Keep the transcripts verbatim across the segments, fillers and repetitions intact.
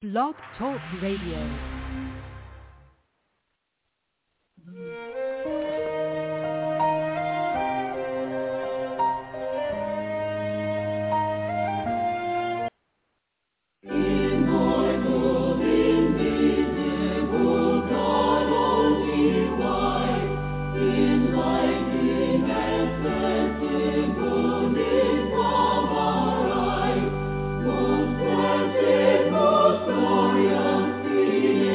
Blog Talk Radio. Most blessed, most glorious,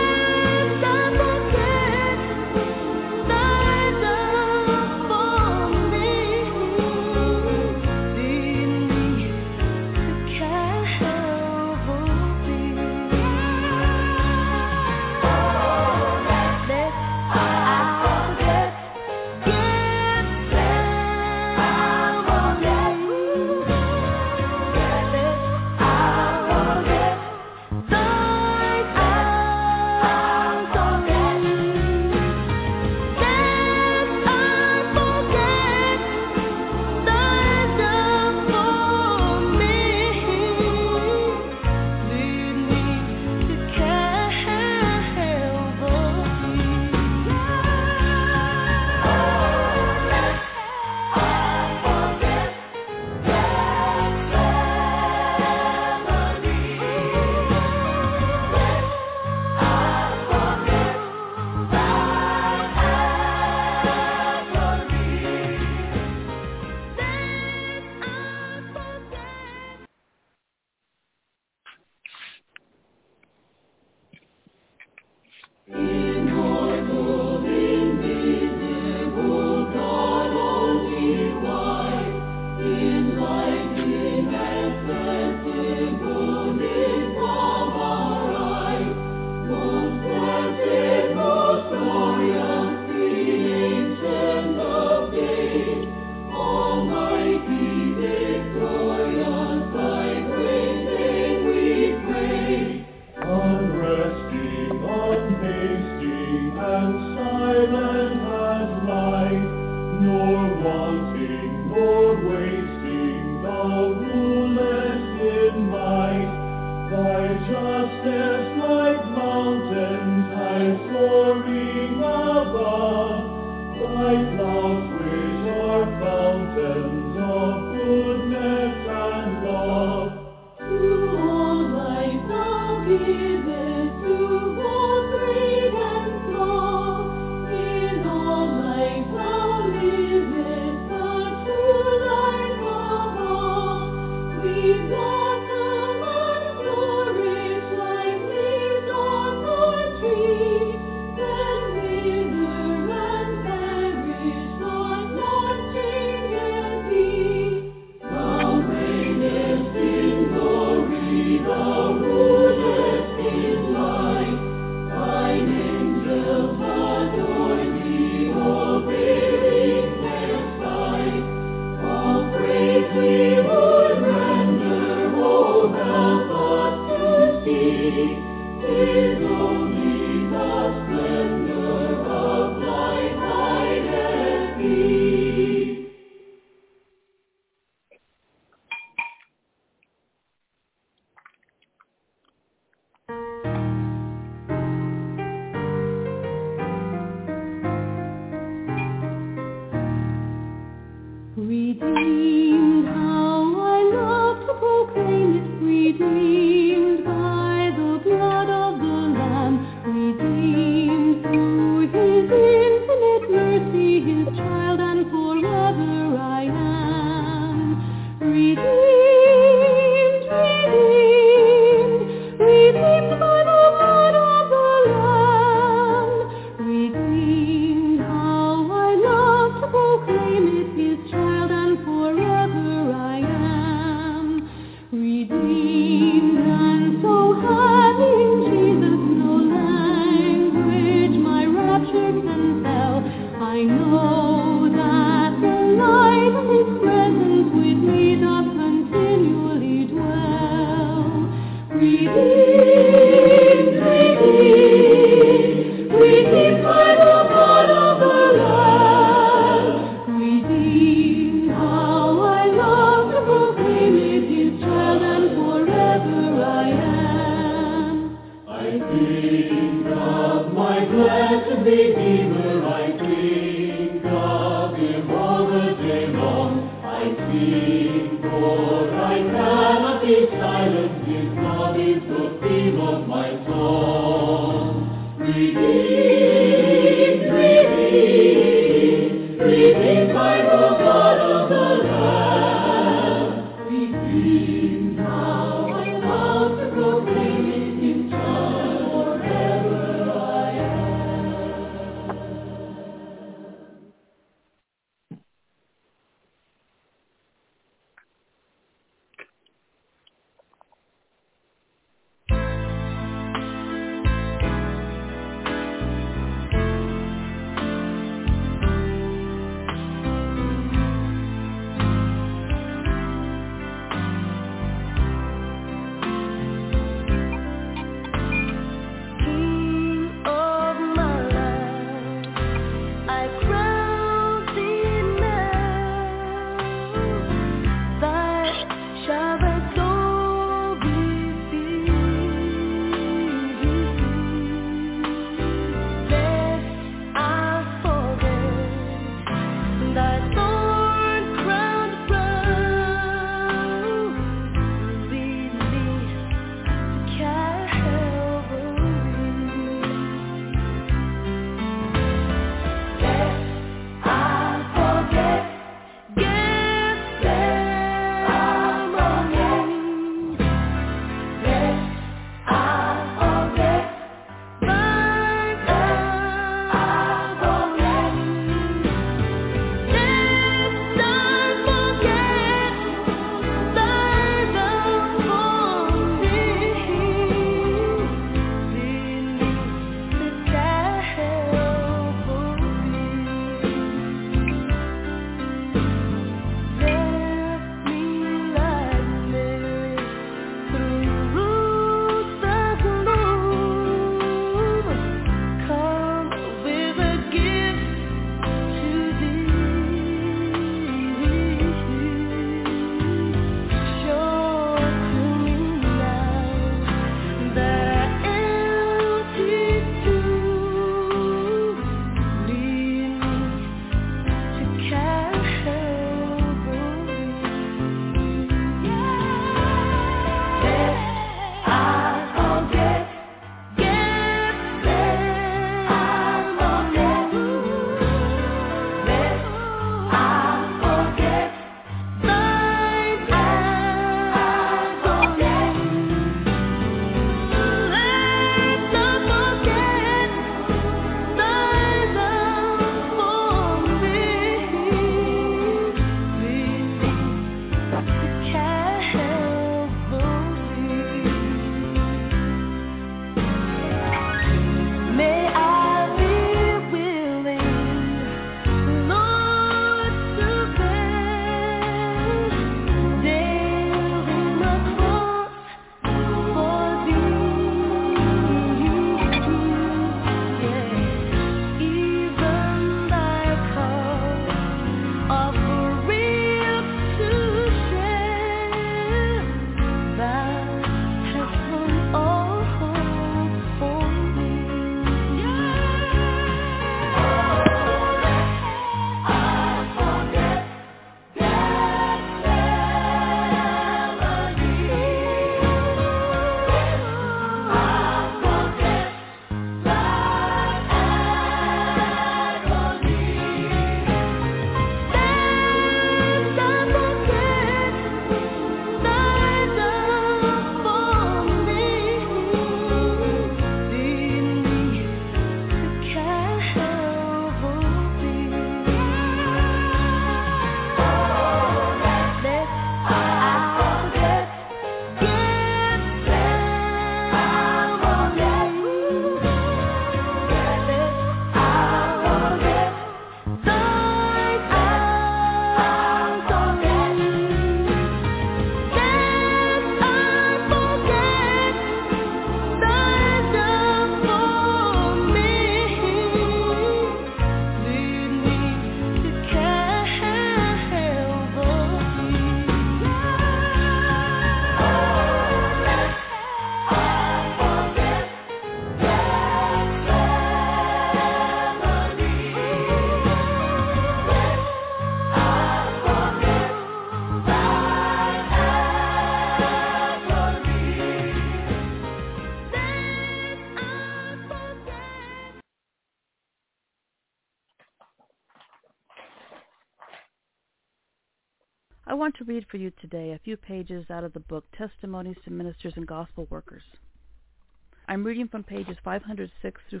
I want to read for you today a few pages out of the book Testimonies to Ministers and Gospel Workers. I'm reading from pages five hundred six through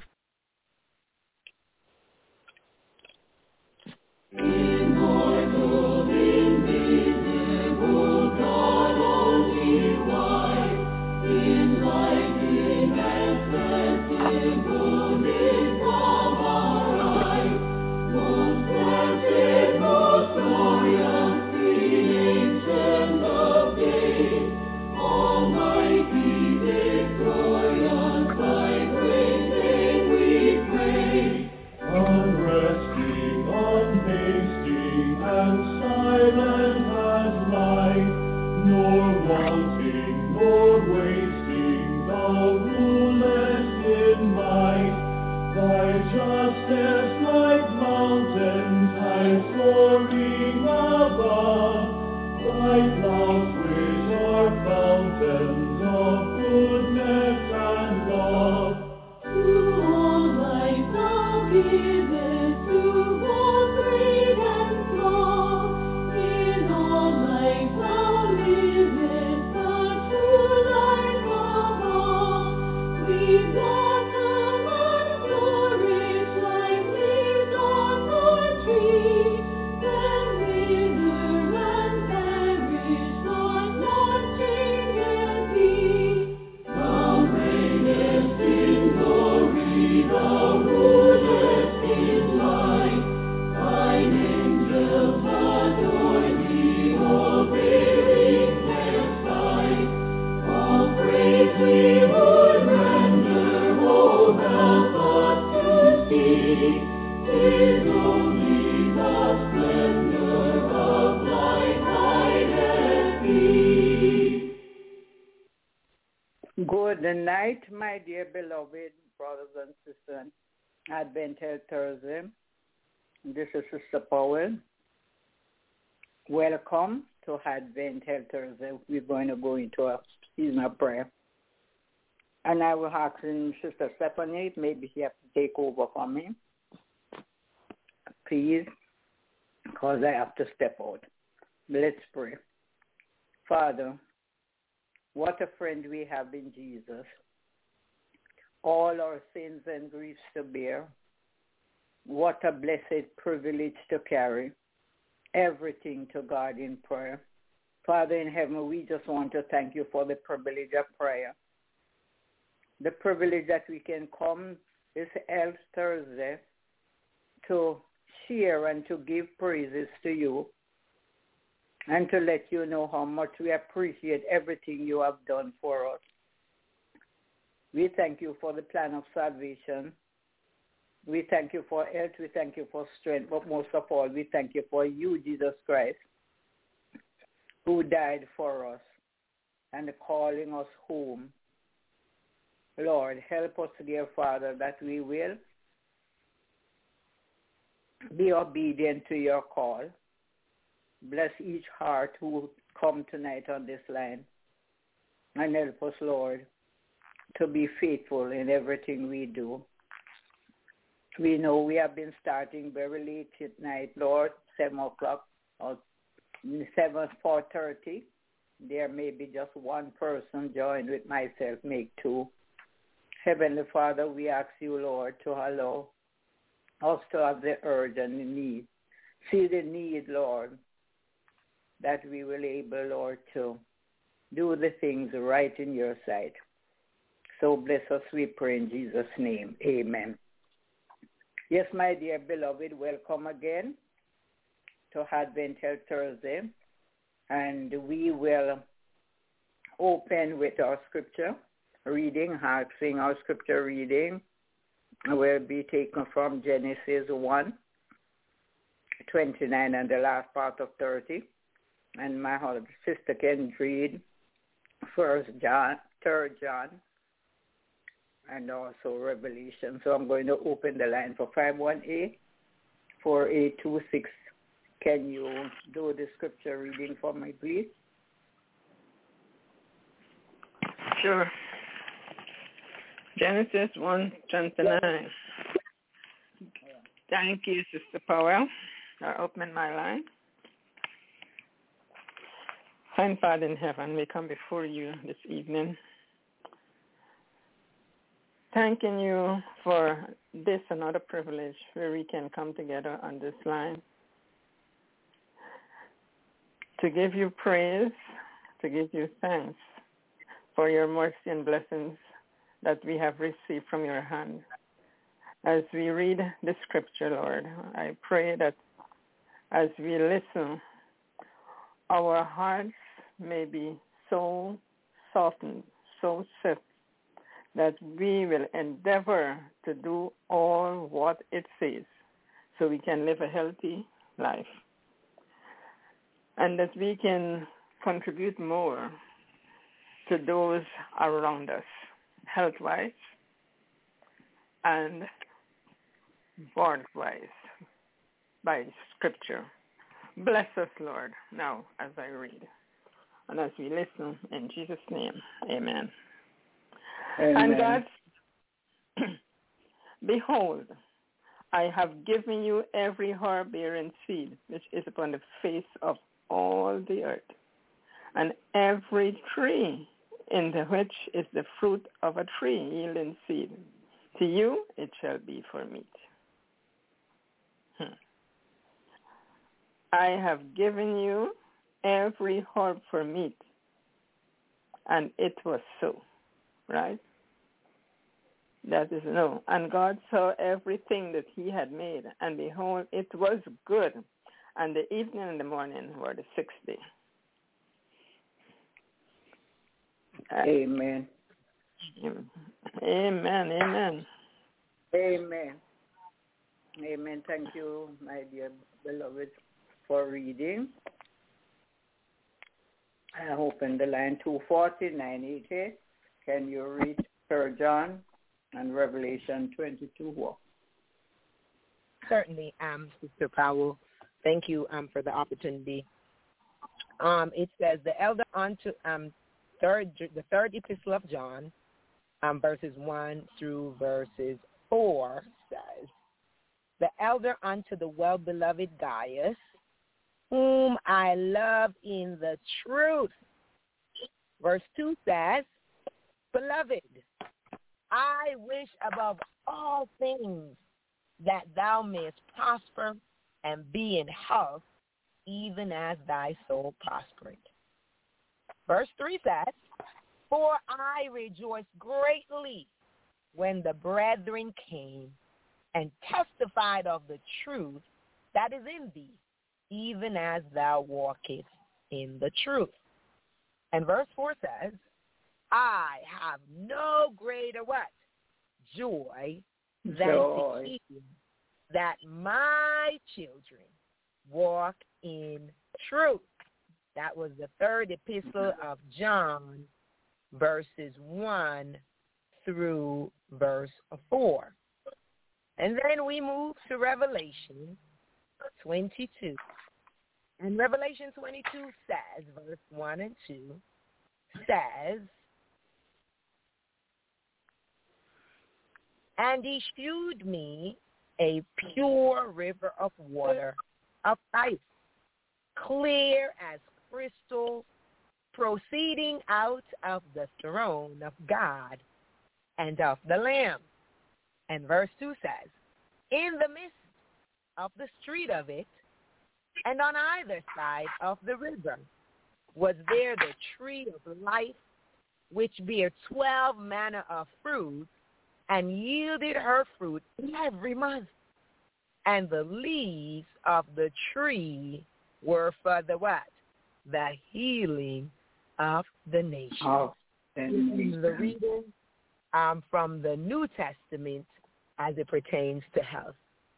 Immortal, invisible, God only wise, enlightening and sensible from our eyes, most blessed, most glorious, the Ancient of Days, Almighty, victorious, by great name we praise, unresting, unhasting, and silent as light, nor wanting, nor wasting, thou rulest in might. Thy justice like mountains high soaring above, thy clouds which are fountains of goodness and love. To all life thou givest, to both great and small. In all life thou livest, the true life of all. We blossom and flourish like leaves on the tree, then wither and perish, but not change and be. Thou reignest in glory, thou rulest in light. Thine angels adore thee, obeying their sight. All praise we would render, oh help us to see. 'Tis only the splendor of light hideth thee. Good night, my dear beloved brothers and sisters. Advent Health Thursday. This is Sister Powell. Welcome to Advent Health Thursday. We're going to go into a season of prayer. And I will ask Sister Stephanie, maybe she has to take over for me. Please, because I have to step out. Let's pray. Father, what a friend we have in Jesus. All our sins and griefs to bear. What a blessed privilege to carry. Everything to God in prayer. Father in heaven, we just want to thank you for the privilege of prayer. The privilege that we can come this Health Thursday to share and to give praises to you and to let you know how much we appreciate everything you have done for us. We thank you for the plan of salvation. We thank you for health. We thank you for strength. But most of all, we thank you for you, Jesus Christ, who died for us and calling us home. Lord, help us, dear Father, that we will be obedient to your call. Bless each heart who come tonight on this line. And help us, Lord, to be faithful in everything we do. We know we have been starting very late at night, Lord, seven o'clock or seven, four thirty. There may be just one person joined with myself, make two. Heavenly Father, we ask you, Lord, to allow us to have the urge and the need. See the need, Lord, that we will able, Lord, to do the things right in your sight. So bless us, we pray in Jesus' name. Amen. Yes, my dear beloved, welcome again to Advent Health Thursday. And we will open with our scripture reading, asking our scripture reading will be taken from Genesis one, twenty-nine and the last part of thirty. And my sister can read First John, Third John, and also Revelation. So I'm going to open the line for five one eight, four eight two six. Can you do the scripture reading for me, please? Sure. Genesis one twenty-nine. Thank you, Sister Powell. I open my line. Kind Father in heaven, we come before you this evening, thanking you for this another privilege where we can come together on this line to give you praise, to give you thanks for your mercy and blessings that we have received from your hand. As we read the scripture, Lord, I pray that as we listen, our hearts may be so softened, so set, that we will endeavor to do all what it says so we can live a healthy life, and that we can contribute more to those around us, health-wise and word-wise, by Scripture. Bless us, Lord, now as I read and as we listen, in Jesus' name, amen. Amen. And God, behold, I have given you every herb-bearing seed which is upon the face of all the earth, and every tree in the which is the fruit of a tree yielding seed. To you it shall be for meat. Hmm. I have given you every herb for meat, and it was so, right? That is no. And God saw everything that he had made, and behold, it was good. And the evening and the morning were the sixth day. Amen. Amen. Amen. Amen. Amen. Thank you, my dear beloved, for reading. I open the line two forty, nine eighty. Can you read Third John and Revelation twenty-two? Certainly, um, Sister Powell. Thank you um, for the opportunity. Um, it says, the elder unto um, third, the third epistle of John, um, verses one through verses four, says, the elder unto the well-beloved Gaius, whom I love in the truth. Verse two says, beloved, I wish above all things that thou mayest prosper and be in health, even as thy soul prospered. Verse three says, for I rejoiced greatly when the brethren came and testified of the truth that is in thee, even as thou walkest in the truth. And verse four says, I have no greater what? Joy than Joy. to hear that my children walk in truth. That was the third epistle of John, verses one through verse four. And then we move to Revelation twenty-two. And Revelation twenty-two says, verse one and two, says, and he shewed me a pure river of water of life, clear as crystal, proceeding out of the throne of God and of the Lamb. And verse two says, in the midst of the street of it, and on either side of the river, was there the tree of life, which bare twelve manner of fruit, and yielded her fruit every month. And the leaves of the tree were for the what? The healing of the nations. Oh, This is the reading um, from the New Testament as it pertains to health.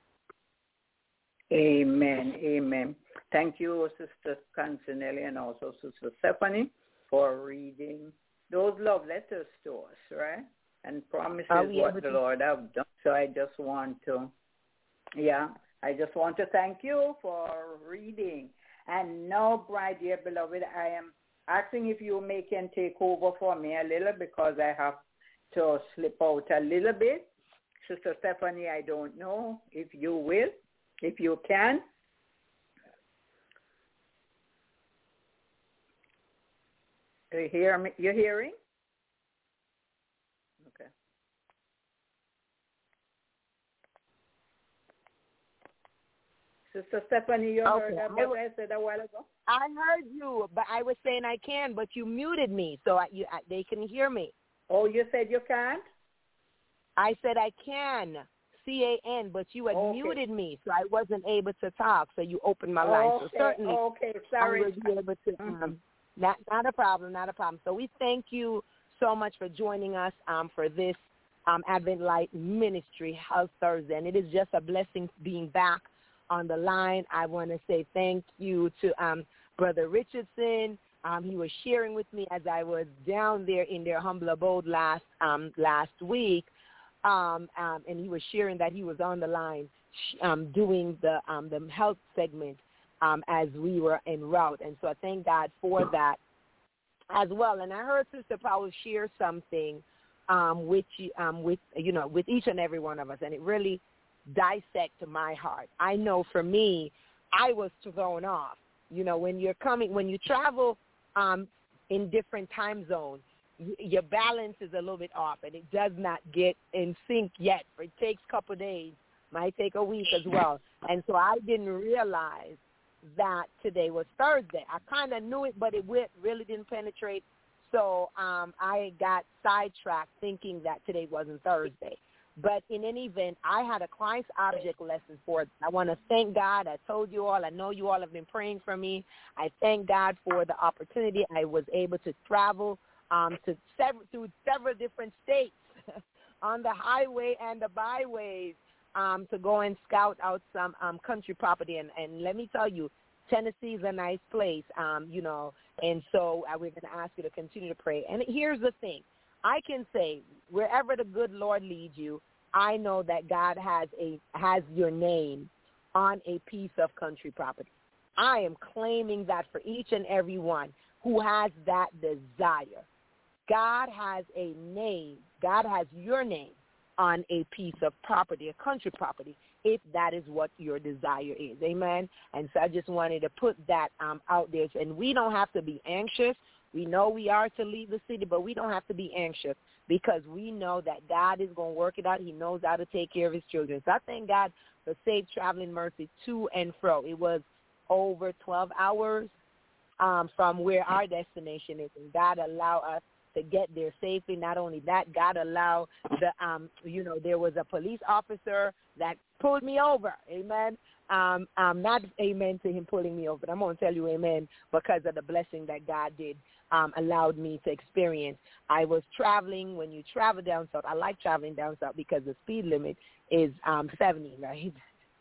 Amen. Amen. Thank you, Sister Cancinelli, and also Sister Stephanie, for reading those love letters to us, right? And promises what the to- Lord have done. So I just want to, yeah, I just want to thank you for reading. And now, my dear beloved, I am asking if you may can take over for me a little, because I have to slip out a little bit. Sister Stephanie, I don't know if you will, if you can. You hear me? You're hearing? Okay. Sister Stephanie, you Okay, heard I what was- I said a while ago? I heard you, but I was saying I can, but you muted me, so I, you, I, they can hear me. Oh, you said you can't? I said I can, C A N, but you had Okay. muted me, so I wasn't able to talk, so you opened my line. Okay, So certainly okay, I sorry. would be able to, Mhm. um, not, not a problem, not a problem. So we thank you so much for joining us um, for this um, Advent Light Ministry Health Thursday, and it is just a blessing being back on the line. I want to say thank you to um, Brother Richardson. Um, he was sharing with me as I was down there in their humble abode last um, last week, um, um, and he was sharing that he was on the line um, doing the um, the health segment um, as we were en route, and so I thank God for that as well. And I heard Sister Powell share something um, with you, um, with you know, with each and every one of us, and it really dissect my heart. I know for me, I was thrown off. You know, when you're coming, when you travel um, in different time zones, y- your balance is a little bit off, and it does not get in sync yet. It takes a couple of days, might take a week as well. And so I didn't realize that today was Thursday. I kind of knew it, but it really didn't penetrate. So um, I got sidetracked thinking that today wasn't Thursday. But in any event, I had a Christ object lesson for it. I want to thank God. I told you all, I know you all have been praying for me. I thank God for the opportunity. I was able to travel um, to several, through several different states on the highway and the byways um, to go and scout out some um, country property. And, and let me tell you, Tennessee is a nice place, um, you know, and so uh, we're going to ask you to continue to pray. And here's the thing. I can say wherever the good Lord leads you, I know that God has a has your name on a piece of country property. I am claiming that for each and every one who has that desire. God has a name. God has your name on a piece of property, a country property, if that is what your desire is. Amen? And so I just wanted to put that um, out there. And we don't have to be anxious. We know we are to leave the city, but we don't have to be anxious because we know that God is going to work it out. He knows how to take care of his children. So I thank God for safe traveling mercy to and fro. It was over twelve hours um, from where our destination is, and God allowed us to get there safely. Not only that, God allowed the, um, you know, there was a police officer that pulled me over. Amen. Um, um, not amen to him pulling me over, but I'm going to tell you amen because of the blessing that God did um, allowed me to experience. I was traveling. When you travel down south, I like traveling down south because the speed limit is um, seventy, right?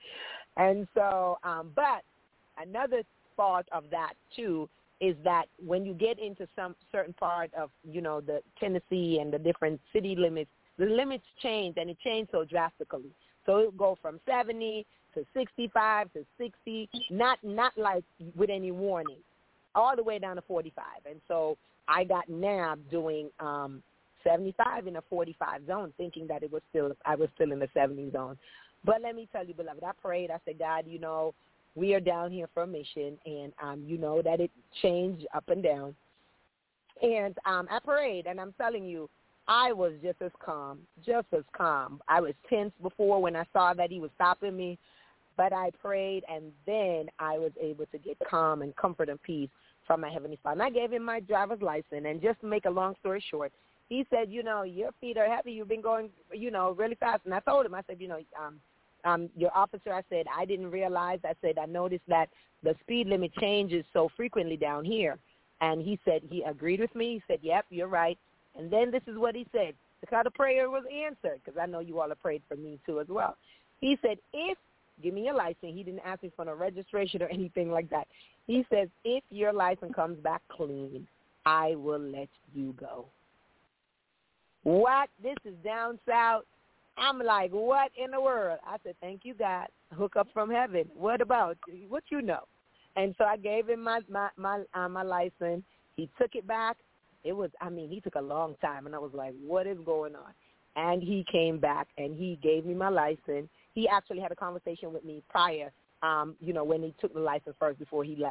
And so, um, but another part of that, too, is that when you get into some certain part of, you know, the Tennessee and the different city limits, the limits change, and it changed so drastically. So it will go from seventy to sixty-five to sixty, not not like with any warning, all the way down to forty-five. And so I got nabbed doing um, seventy-five in a forty-five zone, thinking that it was still I was still in the seventy zone. But let me tell you, beloved, I prayed. I said, God, you know, we are down here for a mission, and um, you know that it changed up and down. And um, I prayed, and I'm telling you, I was just as calm, just as calm. I was tense before when I saw that he was stopping me, but I prayed, and then I was able to get calm and comfort and peace from my Heavenly Father. And I gave him my driver's license, and just to make a long story short, he said, you know, your feet are heavy. You've been going, you know, really fast. And I told him, I said, you know, um, um, your officer, I said, I didn't realize. I said, I noticed that the speed limit changes so frequently down here. And he said, he agreed with me. He said, yep, you're right. And then this is what he said. The kind of prayer was answered, because I know you all have prayed for me too as well. He said, if, give me your license. He didn't ask me for no registration or anything like that. He says, if your license comes back clean, I will let you go. What? This is down south. I'm like, what in the world? I said, thank you, God. Hook up from heaven. What about what you know? And so I gave him my my my, uh, my license. He took it back. It was, I mean, he took a long time, and I was like, what is going on? And he came back, and he gave me my license. He actually had a conversation with me prior, um, you know, when he took the license first before he left.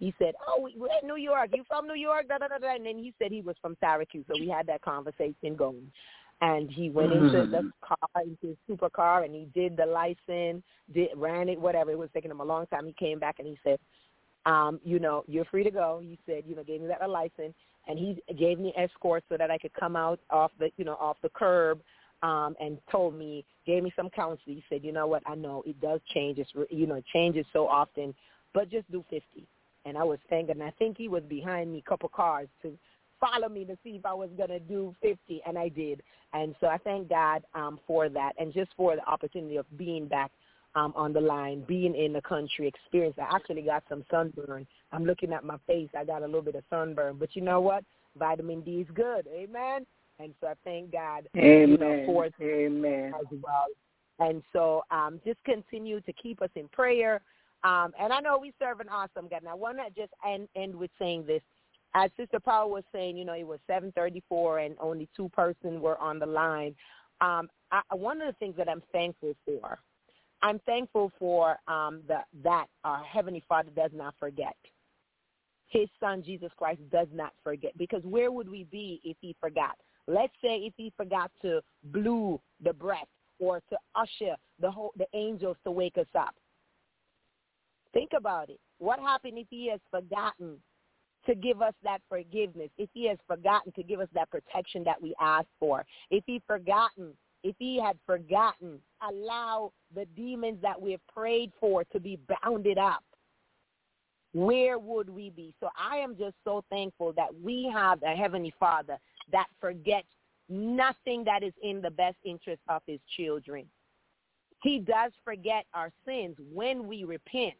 he said, oh, we- we're in New York. You from New York? Da, da, da, da. And then he said he was from Syracuse. So we had that conversation going. And he went Mm-hmm. into the car, into his supercar, and he did the license, did ran it, whatever. It was taking him a long time. He came back and he said, um, you know, you're free to go. He said, you know, gave me that license. And he gave me escort so that I could come out off the, you know, off the curb, um, and told me, gave me some counsel. He said, you know what, I know it does change. It's, you know, it changes so often, but just do fifty. And I was thinking, I think he was behind me a couple cars to follow me to see if I was going to do fifty, and I did. And so I thank God um, for that, and just for the opportunity of being back um, on the line, being in the country, experience. I actually got some sunburn. I'm looking at my face. I got a little bit of sunburn. But you know what? Vitamin D is good. Amen? And so I thank God Amen. you know, for it Amen. as well. And so um, just continue to keep us in prayer. Um, and I know we serve an awesome God. And I want to just end, end with saying this. As Sister Paul was saying, you know, it was seven thirty-four and only two persons were on the line. Um, I, one of the things that I'm thankful for, I'm thankful for um, the, that our Heavenly Father does not forget. His Son, Jesus Christ, does not forget. Because where would we be if he forgot? Let's say if he forgot to blow the breath or to usher the whole, the angels to wake us up. Think about it. What happened if he has forgotten to give us that forgiveness, if he has forgotten to give us that protection that we asked for, if he forgotten, if he had forgotten, allow the demons that we have prayed for to be bounded up, where would we be? So I am just so thankful that we have a Heavenly Father that forgets nothing that is in the best interest of his children. He does forget our sins when we repent.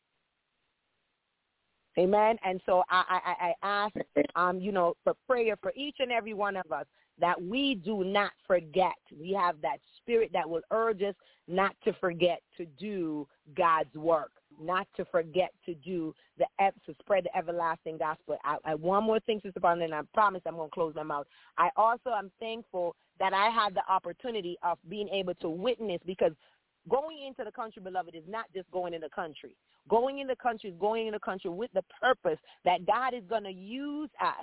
Amen. And so I, I, I ask, um, you know, for prayer for each and every one of us that we do not forget. We have that spirit that will urge us not to forget to do God's work, not to forget to do the to spread the everlasting gospel. I, I one more thing, Sister Paula, and I promise I'm going to close my mouth. I also am thankful that I had the opportunity of being able to witness, because going into the country, beloved, is not just going in the country. Going in the country is going in the country with the purpose that God is going to use us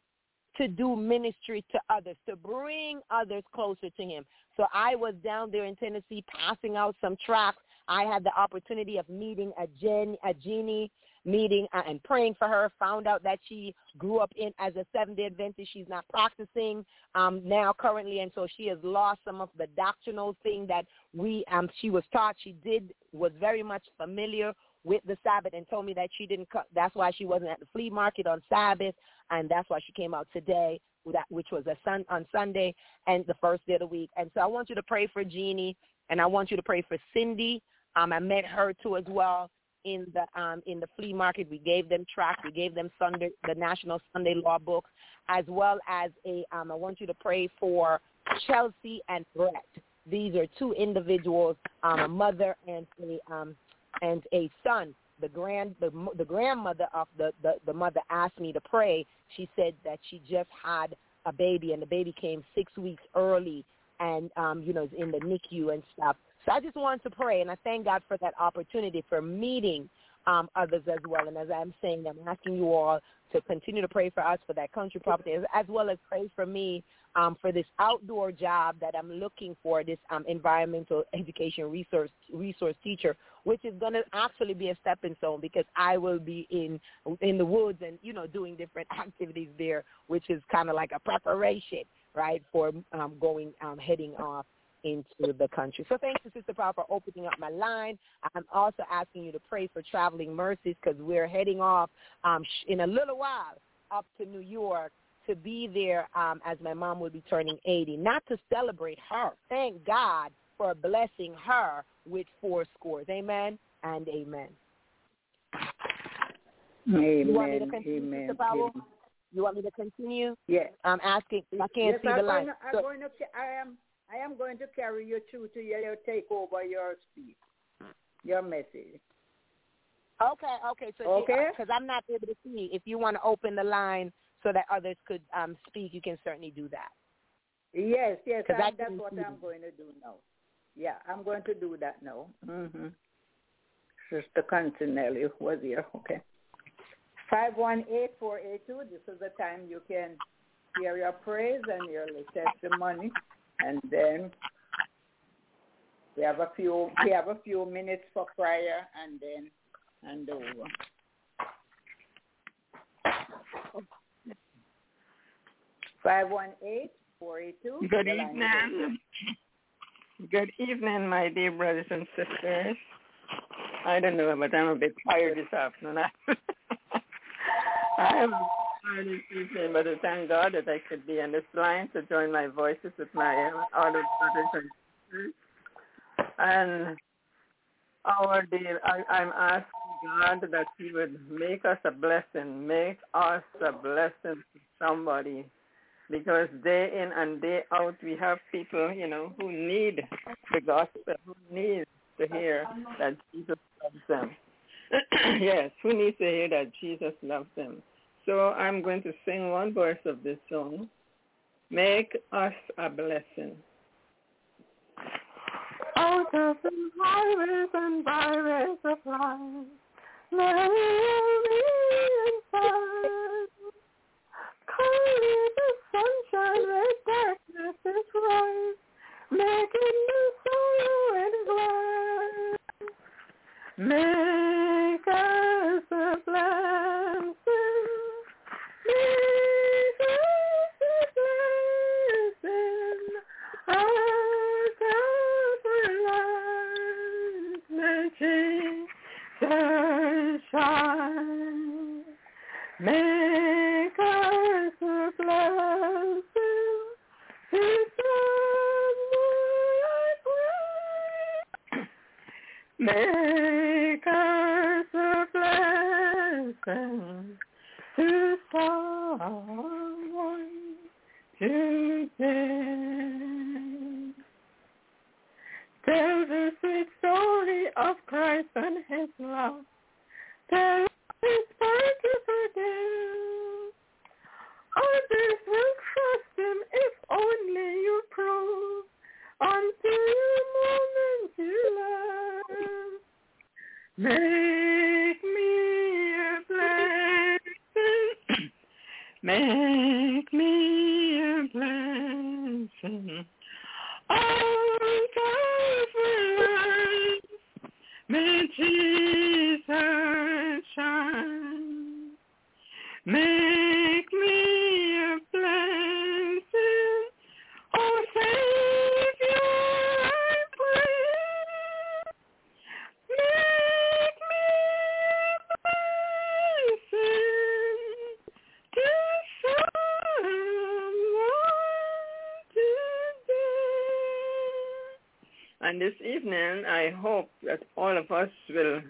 to do ministry to others, to bring others closer to him. So I was down there in Tennessee passing out some tracts. I had the opportunity of meeting a, Jen, a Jeannie, meeting uh, and praying for her, found out that she grew up in as a Seventh-day Adventist. She's not practicing um, now currently, and so she has lost some of the doctrinal thing that we um, she was taught. She did was very much familiar with the Sabbath and told me that she didn't cut. That's why she wasn't at the flea market on Sabbath, and that's why she came out today, which was a sun, on Sunday and the first day of the week. And so I want you to pray for Jeannie, and I want you to pray for Cindy. Um, I met her too as well in the um, in the flea market. We gave them tracts. We gave them Sunday, the National Sunday Law books, as well as a. Um, I want you to pray for Chelsea and Brett. These are two individuals, um, a mother and a um, and a son. The grand the, the grandmother of the, the the mother asked me to pray. She said that she just had a baby, and the baby came six weeks early, and um, you know, is in the N I C U and stuff. So I just wanted to pray, and I thank God for that opportunity for meeting um, others as well. And as I'm saying, I'm asking you all to continue to pray for us for that country property, as, as well as pray for me um, for this outdoor job that I'm looking for, this um, environmental education resource resource teacher, which is going to actually be a stepping stone, because I will be in in the woods and, you know, doing different activities there, which is kind of like a preparation, right, for um, going, um, heading off into the country. So thank you, Sister Paul, for opening up my line. I'm also asking you to pray for traveling mercies, because we're heading off um, in a little while up to New York to be there um, as my mom will be turning eighty, not to celebrate her. Thank God for blessing her with four scores. Amen and amen. Amen. You want me to continue, Amen. Sister Powell? Amen. You want me to continue? Yes. I'm asking. I can't yes, see I'm the line. Going to, I'm so, going to, I am. I am going to carry you through to your, your take over your speech, your message. Okay, okay. So okay, because I'm not able to see. If you want to open the line so that others could um, speak, you can certainly do that. Yes, yes. I, I that's what I'm them. going to do now. Yeah, I'm going to do that now. Mm-hmm. Sister Continelli was here. Okay. five one eight, four eight two. This is the time you can hear your praise and your testimony, and then we have a few we have a few minutes for prayer, and then and over. Five one eight, four eight two. Good evening. Good evening, my dear brothers and sisters. I don't know, but I'm a bit tired this afternoon. I am tired this evening, but I thank God that I could be on this line to join my voices with my other brothers and sisters. And our dear, I, I'm asking God that He would make us a blessing, make us a blessing to somebody. Because day in and day out, we have people, you know, who need the gospel, who need to hear that Jesus loves them. Yes, who needs to hear that Jesus loves them. So I'm going to sing one verse of this song, Make Us a Blessing. Out of the highways and byways of life, let me inside. Calling the sunshine where darkness is right, making the sorrow and glad. Make us a blessing, make us a blessing, out of our lives, let Jesus shine. Make us a blessing, His I pray. Make us a blessing to someone today. Tell the sweet story of Christ and His love. Tell His purpose for them. Others will trust Him if only you prove until your moment you love. Make me a blessing. Make me a blessing. Out of life, may Jesus shine. Make me a blessing, oh Savior, I pray. Make me a blessing to someone today. And this evening, I hope that all of us will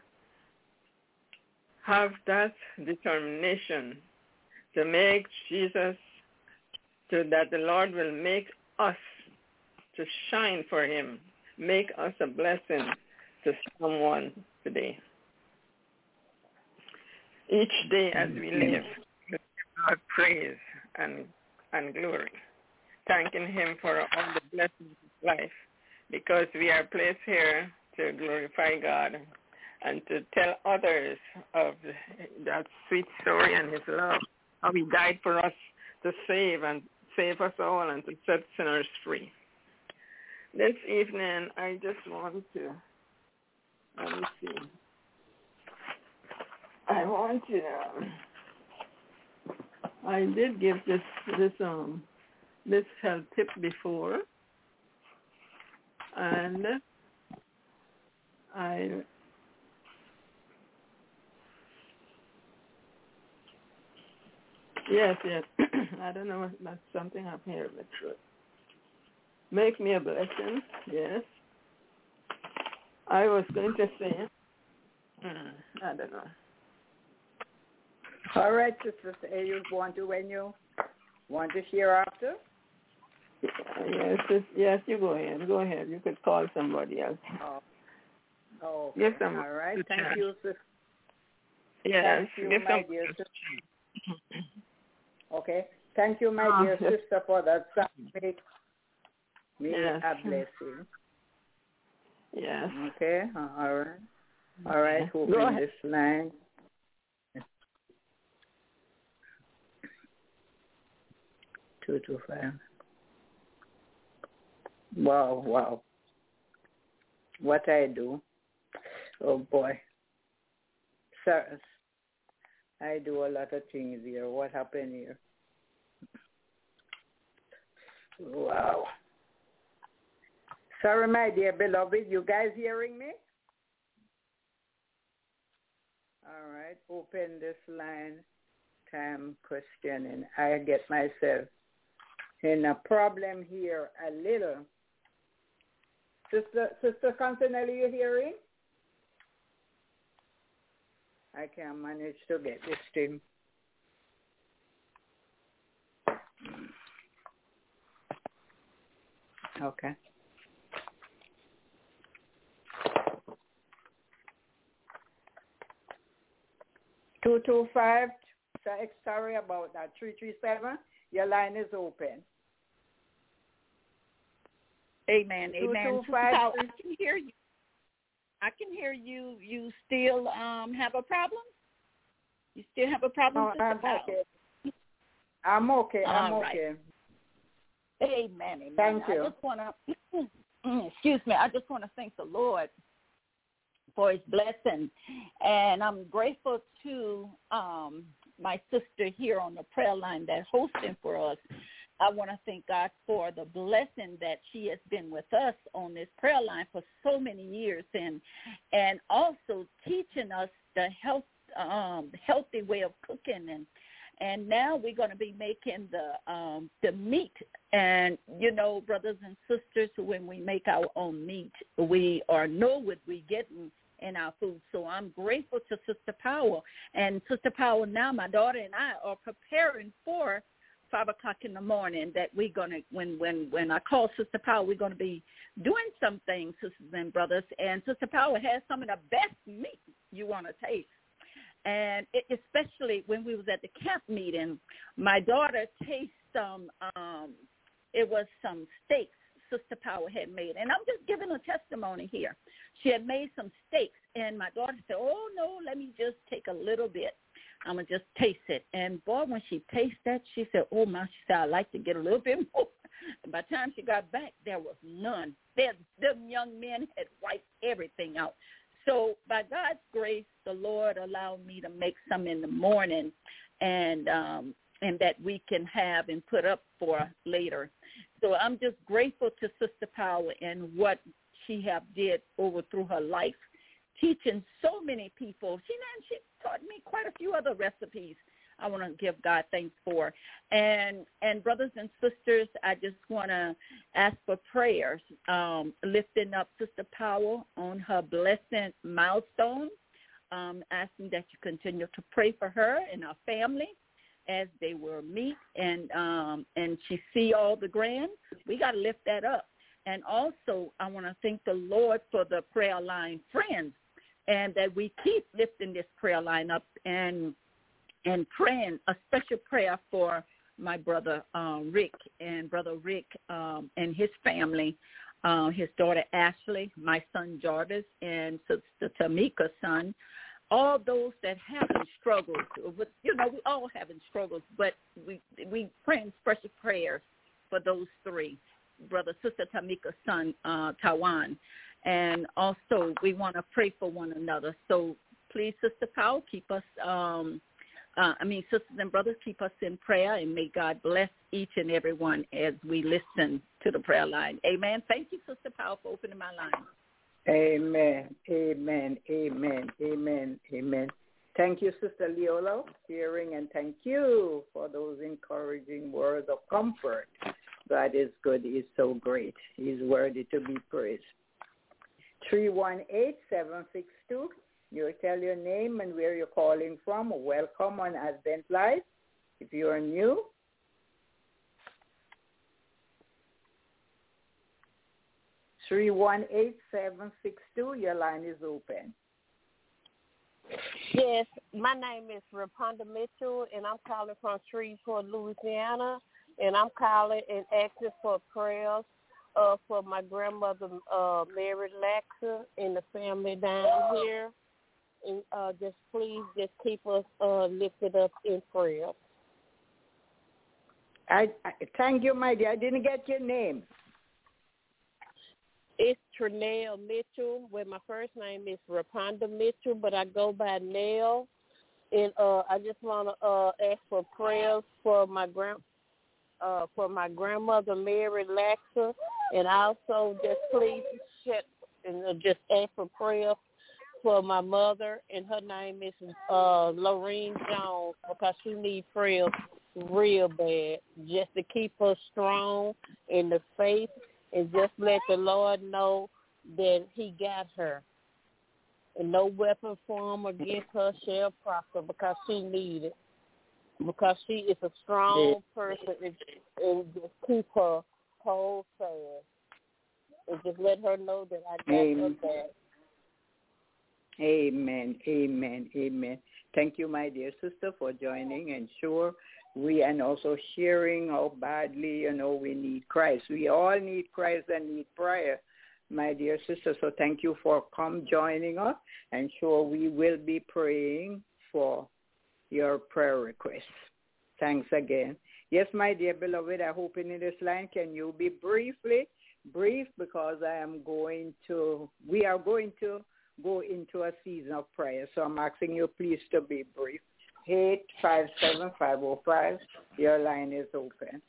have that determination to make Jesus, so that the Lord will make us to shine for Him, make us a blessing to someone today. Each day as we live, we give God praise and, and glory, thanking Him for all the blessings of life, because we are placed here to glorify God and to tell others of that sweet story and His love, how He died for us to save and save us all and to set sinners free. This evening, I just want to, let me see, I want to, um, I did give this, this, um, this health tip before, and I, Yes, yes. I don't know. That's something up here in the truth. Make me a blessing. Yes. I was going to say, hmm, I don't know. All right, Sister, you want to, when you want to share after? Yes, yes, yes, you go ahead. Go ahead. You could call somebody else. Oh, oh okay. Give them all right. Thank chance. you, Sister. Yes, Thank you, give my them dear sister. Okay. Thank you, my Oh, dear yes. sister, for that song. Make me Yes. a blessing. Yes. Okay. All right. All right. Who Go in ahead. this line? Two two five. Wow, wow. What I do? Oh boy. Sir, I do a lot of things here. What happened here? Wow. Sorry, my dear beloved. You guys hearing me? All right. Open this line. Time questioning. I get myself in a problem here a little. Sister, Sister Constantine, you hearing? I can't manage to get this thing. Okay. Two two five. Sorry about that. Three three seven. Your line is open. Amen. Two, Amen. two, Sister five, Powell, I can hear you. I can hear you. You still um have a problem? You still have a problem, No, Sister I'm Powell? okay. I'm okay. I'm All right. okay. Amen. Amen. Thank you. I just want to, excuse me, I just want to thank the Lord for his blessing. And I'm grateful to um, my sister here on the prayer line that's hosting for us. I want to thank God for the blessing that she has been with us on this prayer line for so many years, and and also teaching us the health um, healthy way of cooking. And and now we're going to be making the um, the meat. And, you know, brothers and sisters, when we make our own meat, we are know what we're getting in our food. So I'm grateful to Sister Powell. And Sister Powell, now my daughter and I are preparing for five o'clock in the morning that we're going to, when, when, when I call Sister Powell, we're going to be doing some things, sisters and brothers. And Sister Powell has some of the best meat you want to taste. And it, especially when we was at the camp meeting, my daughter tasted some, um, it was some steaks Sister Powell had made. And I'm just giving a testimony here. She had made some steaks, and my daughter said, oh, no, let me just take a little bit. I'm going to just taste it. And, boy, when she tasted that, she said, oh, my, she said, I'd like to get a little bit more. And by the time she got back, there was none. Them, them young men had wiped everything out. So by God's grace, the Lord allowed me to make some in the morning, and um, and that we can have and put up for later. So I'm just grateful to Sister Powell and what she have did over through her life, teaching so many people. She she taught me quite a few other recipes I want to give God thanks for. And and brothers and sisters, I just want to ask for prayers, um, lifting up Sister Powell on her blessed milestone, um, asking that you continue to pray for her and her family as they will meet and um, and she see all the grand. We got to lift that up. And also, I want to thank the Lord for the prayer line friends, and that we keep lifting this prayer line up and and praying a special prayer for my brother um, Rick and brother Rick um, and his family, uh, his daughter Ashley, my son Jarvis, and Sister Tamika's son. All those that having struggles, with, you know, we all having struggles, but we we praying special prayers for those three, brother, Sister Tamika's son, uh, Tawan, and also we want to pray for one another. So please, Sister Powell, keep us, um, uh, I mean, sisters and brothers, keep us in prayer, and may God bless each and every one as we listen to the prayer line. Amen. Thank you, Sister Powell, for opening my line. Amen, amen, amen, amen, amen. Thank you, Sister Leola, hearing, and thank you for those encouraging words of comfort. God is good. He is so great. He is worthy to be praised. three one eight, seven six two. You tell your name and where you're calling from. Welcome on Advent Live. If you are new, three one eight, seven six two. Your line is open. Yes, my name is Raponda Mitchell, and I'm calling from Shreveport, Louisiana, and I'm calling and asking for prayers uh, for my grandmother, uh, Mary Laxer, and the family down here. And uh, just please just keep us uh, lifted up in prayer. I, I thank you, my dear. I didn't get your name. It's Trinell Mitchell, where my first name is Raponda Mitchell, but I go by Nell. And uh, I just want to uh, ask for prayers for my grand, uh, for my grandmother Mary Laxer, and also just please check and uh, just ask for prayer for my mother, and her name is uh, Lorraine Jones, because she needs prayer real bad, just to keep her strong in the faith, and just let the Lord know that He got her. And no weapon formed against her shall prosper, because she needs it. Because she is a strong person, and, and just keep her hold fast. And just let her know that I got Amen. her back. Amen, amen, amen. Thank you, my dear sister, for joining. And sure, we and also sharing how badly, you know, we need Christ. We all need Christ and need prayer, my dear sister. So thank you for come joining us. And sure, we will be praying for your prayer requests. Thanks again. Yes, my dear beloved, I hope in this line, can you be briefly, brief, because I am going to, we are going to go into a season of prayer. So I'm asking you please to be brief. eight five seven, five oh five, your line is open.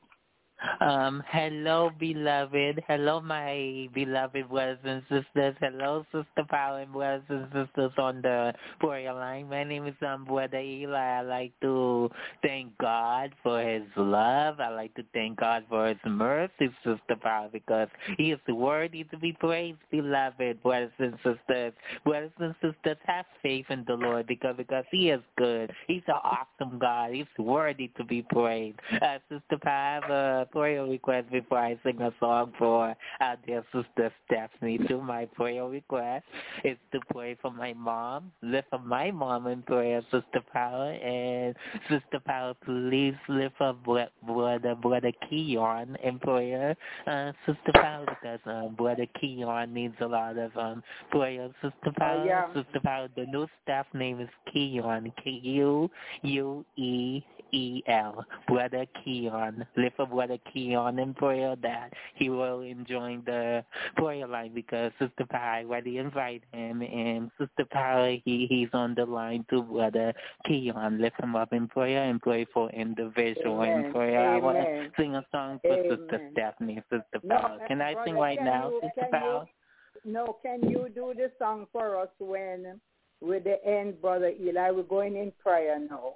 Um, hello, beloved. Hello, my beloved brothers and sisters. Hello, Sister Power and brothers and sisters on the prayer line. My name is um, Brother Eli. I like to thank God for His love. I like to thank God for His mercy, Sister Power, because He is worthy to be praised, beloved brothers and sisters. Brothers and sisters, have faith in the Lord, because because He is good. He's an awesome God. He's worthy to be praised. Uh, Sister Power, I have a prayer request before I sing a song for our dear sister Stephanie. To my prayer request is to pray for my mom. Lift up my mom in prayer, Sister Power. And Sister Power, please lift up brother brother Keon in prayer, uh, Sister Power, because uh, brother Keon needs a lot of um prayer. Sister Power, Oh, yeah. Sister Power, the new staff name is Keon, K U U E E L, Brother Keon. Lift up Brother Keon in prayer that he will enjoy the prayer line, because Sister Power already invited him, and Sister Power, he, he's on the line too, Brother Keon. Lift him up in prayer and pray for individual Amen. in prayer. Amen. I want to sing a song for Amen. Sister Stephanie, Sister No, Power. Can I brother, sing right can now, you, Sister can Power? You, no, can you do the song for us when, with the end, Brother Eli? We're going in prayer now.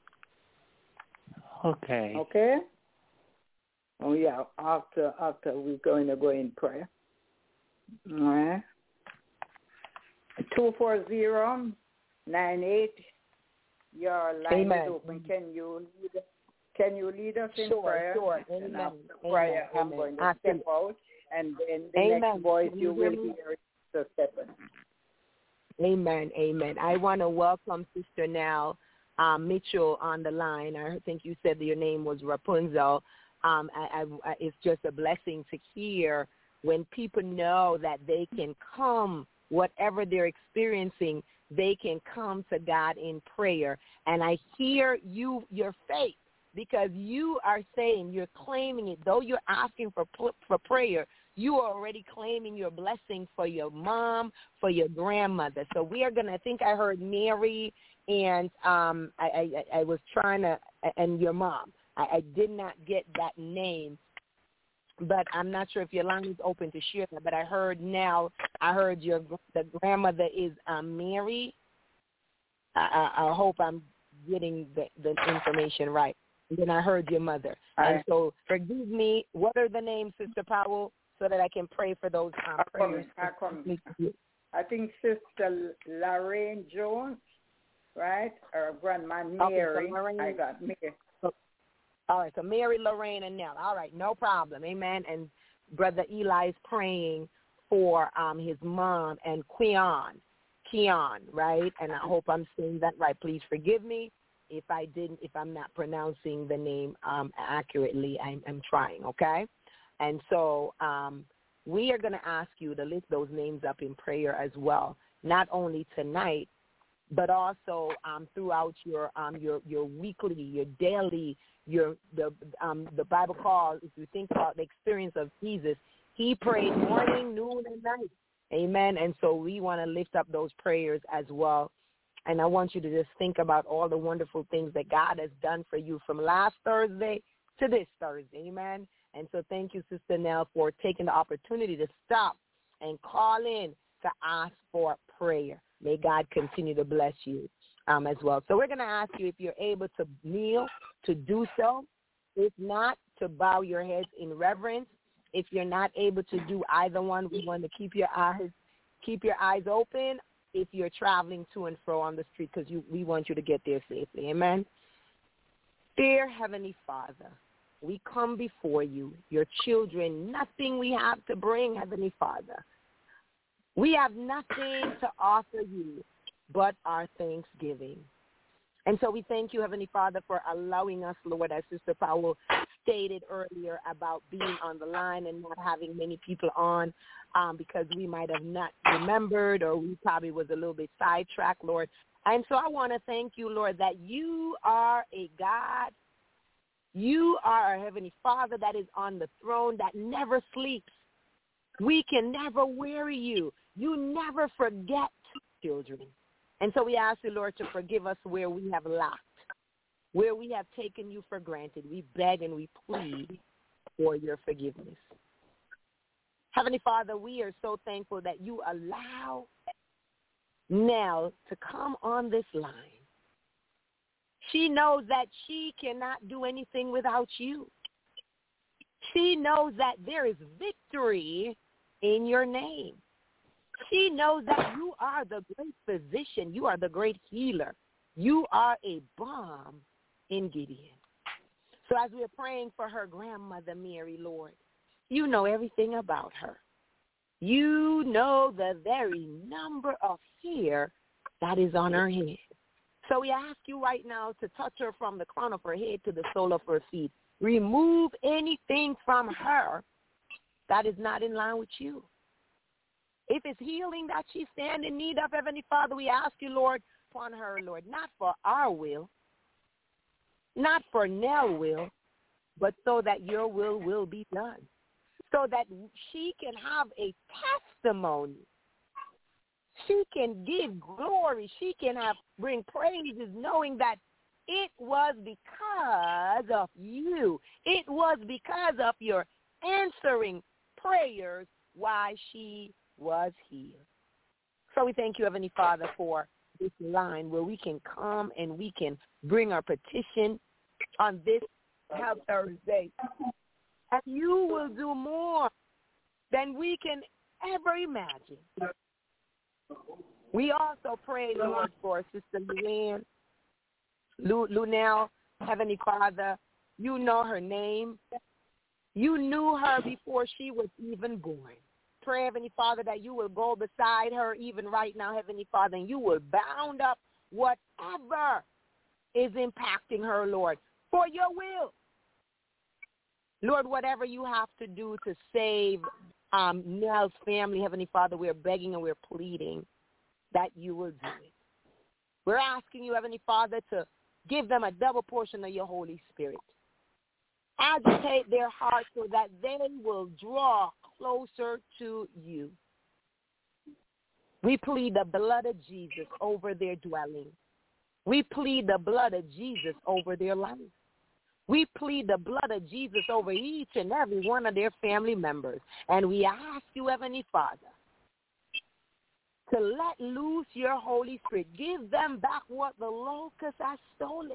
Okay. Okay? Oh, yeah, after after we're going to go in prayer. All right. two four zero, nine eight, your line Amen. is open. Can you lead, can you lead us in Sure, prayer? sure. And Amen. after prayer, Amen. I'm going to Amen. step out, and then the Amen. next voice Can you you will hear me? hear is the Stephanie. Amen, amen. I want to welcome Sister now um, Mitchell on the line. I think you said that your name was Rapunzel. Um, I, I, I, it's just a blessing to hear when people know that they can come, whatever they're experiencing, they can come to God in prayer. And I hear you, your faith, because you are saying, you're claiming it, though you're asking for for prayer, you are already claiming your blessing for your mom, for your grandmother. So we are going to, I think I heard Mary, and um, I, I, I was trying to, and your mom. I, I did not get that name, but I'm not sure if your line is open to share that. But I heard now, I heard your the grandmother is um, Mary. I, I, I hope I'm getting the, the information right. And then I heard your mother. I, and so forgive me. What are the names, Sister Powell, so that I can pray for those um, I prayers? I, come. I think Sister Lorraine Jones, right? Or Grandma Mary. Okay, so Lorraine, I got Mary. All right, so Mary, Lorraine, and Nell. All right, no problem. Amen. And Brother Eli is praying for um, his mom and Keon, Keon, right? And I hope I'm saying that right. Please forgive me if I didn't, if I'm not pronouncing the name um, accurately. I'm, I'm trying, okay? And so um, we are going to ask you to lift those names up in prayer as well, not only tonight, but also um, throughout your um, your your weekly, your daily, your the um, the Bible calls. If you think about the experience of Jesus, he prayed morning, noon, and night. Amen. And so we want to lift up those prayers as well. And I want you to just think about all the wonderful things that God has done for you from last Thursday to this Thursday. Amen. And so thank you, Sister Nell, for taking the opportunity to stop and call in to ask for prayer. May God continue to bless you um, as well. So we're going to ask you if you're able to kneel, to do so. If not, to bow your heads in reverence. If you're not able to do either one, we want to keep your eyes keep your eyes open if you're traveling to and fro on the street, because you, we want you to get there safely. Amen. Dear Heavenly Father, we come before you, your children, nothing we have to bring, Heavenly Father. We have nothing to offer you but our thanksgiving. And so we thank you, Heavenly Father, for allowing us, Lord, as Sister Powell stated earlier about being on the line and not having many people on um, because we might have not remembered or we probably was a little bit sidetracked, Lord. And so I want to thank you, Lord, that you are a God. You are a Heavenly Father that is on the throne, that never sleeps. We can never weary you. You never forget, children. And so we ask you, Lord, to forgive us where we have lacked, where we have taken you for granted. We beg and we plead for your forgiveness. Heavenly Father, we are so thankful that you allow Nell to come on this line. She knows that she cannot do anything without you. She knows that there is victory in your name. She knows that you are the great physician. You are the great healer. You are a balm in Gideon. So as we're praying for her grandmother, Mary, Lord, you know everything about her. You know the very number of hair that is on her head. So we ask you right now to touch her from the crown of her head to the sole of her feet. Remove anything from her that is not in line with you. If it's healing that she stands in need of, Heavenly Father, we ask you, Lord, upon her, Lord, not for our will, not for Nell's will, but so that your will will be done, so that she can have a testimony. She can give glory. She can have bring praises knowing that it was because of you. It was because of your answering prayers why she was healed. So we thank you, Heavenly Father, for this line where we can come and we can bring our petition on this Health Thursday. And you will do more than we can ever imagine. We also pray, Lord, for Sister Luann, Lu- Lunell, Heavenly Father. You know her name. You knew her before she was even born. Pray, Heavenly Father, that you will go beside her even right now, Heavenly Father, and you will bound up whatever is impacting her, Lord, for your will. Lord, whatever you have to do to save um, Nell's family, Heavenly Father, we're begging and we're pleading that you will do it. We're asking you, Heavenly Father, to give them a double portion of your Holy Spirit. Agitate their hearts so that they will draw closer to you. We plead the blood of Jesus over their dwelling. We plead the blood of Jesus over their life. We plead the blood of Jesus over each and every one of their family members. And we ask you, Heavenly Father, to let loose your Holy Spirit. Give them back what the locusts have stolen.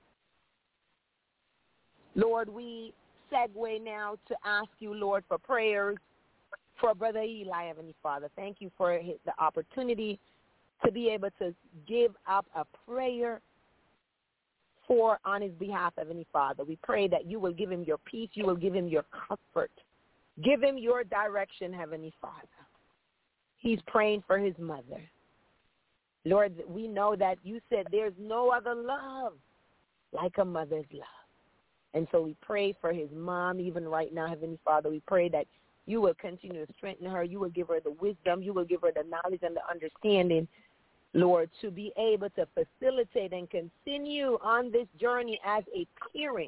Lord, we segue now to ask you, Lord, for prayers for Brother Eli, Heavenly Father. Thank you for the opportunity to be able to give up a prayer for on his behalf, Heavenly Father. We pray that you will give him your peace. You will give him your comfort. Give him your direction, Heavenly Father. He's praying for his mother. Lord, we know that you said there's no other love like a mother's love. And so we pray for his mom even right now, Heavenly Father. We pray that you will continue to strengthen her. You will give her the wisdom. You will give her the knowledge and the understanding, Lord, to be able to facilitate and continue on this journey as a parent,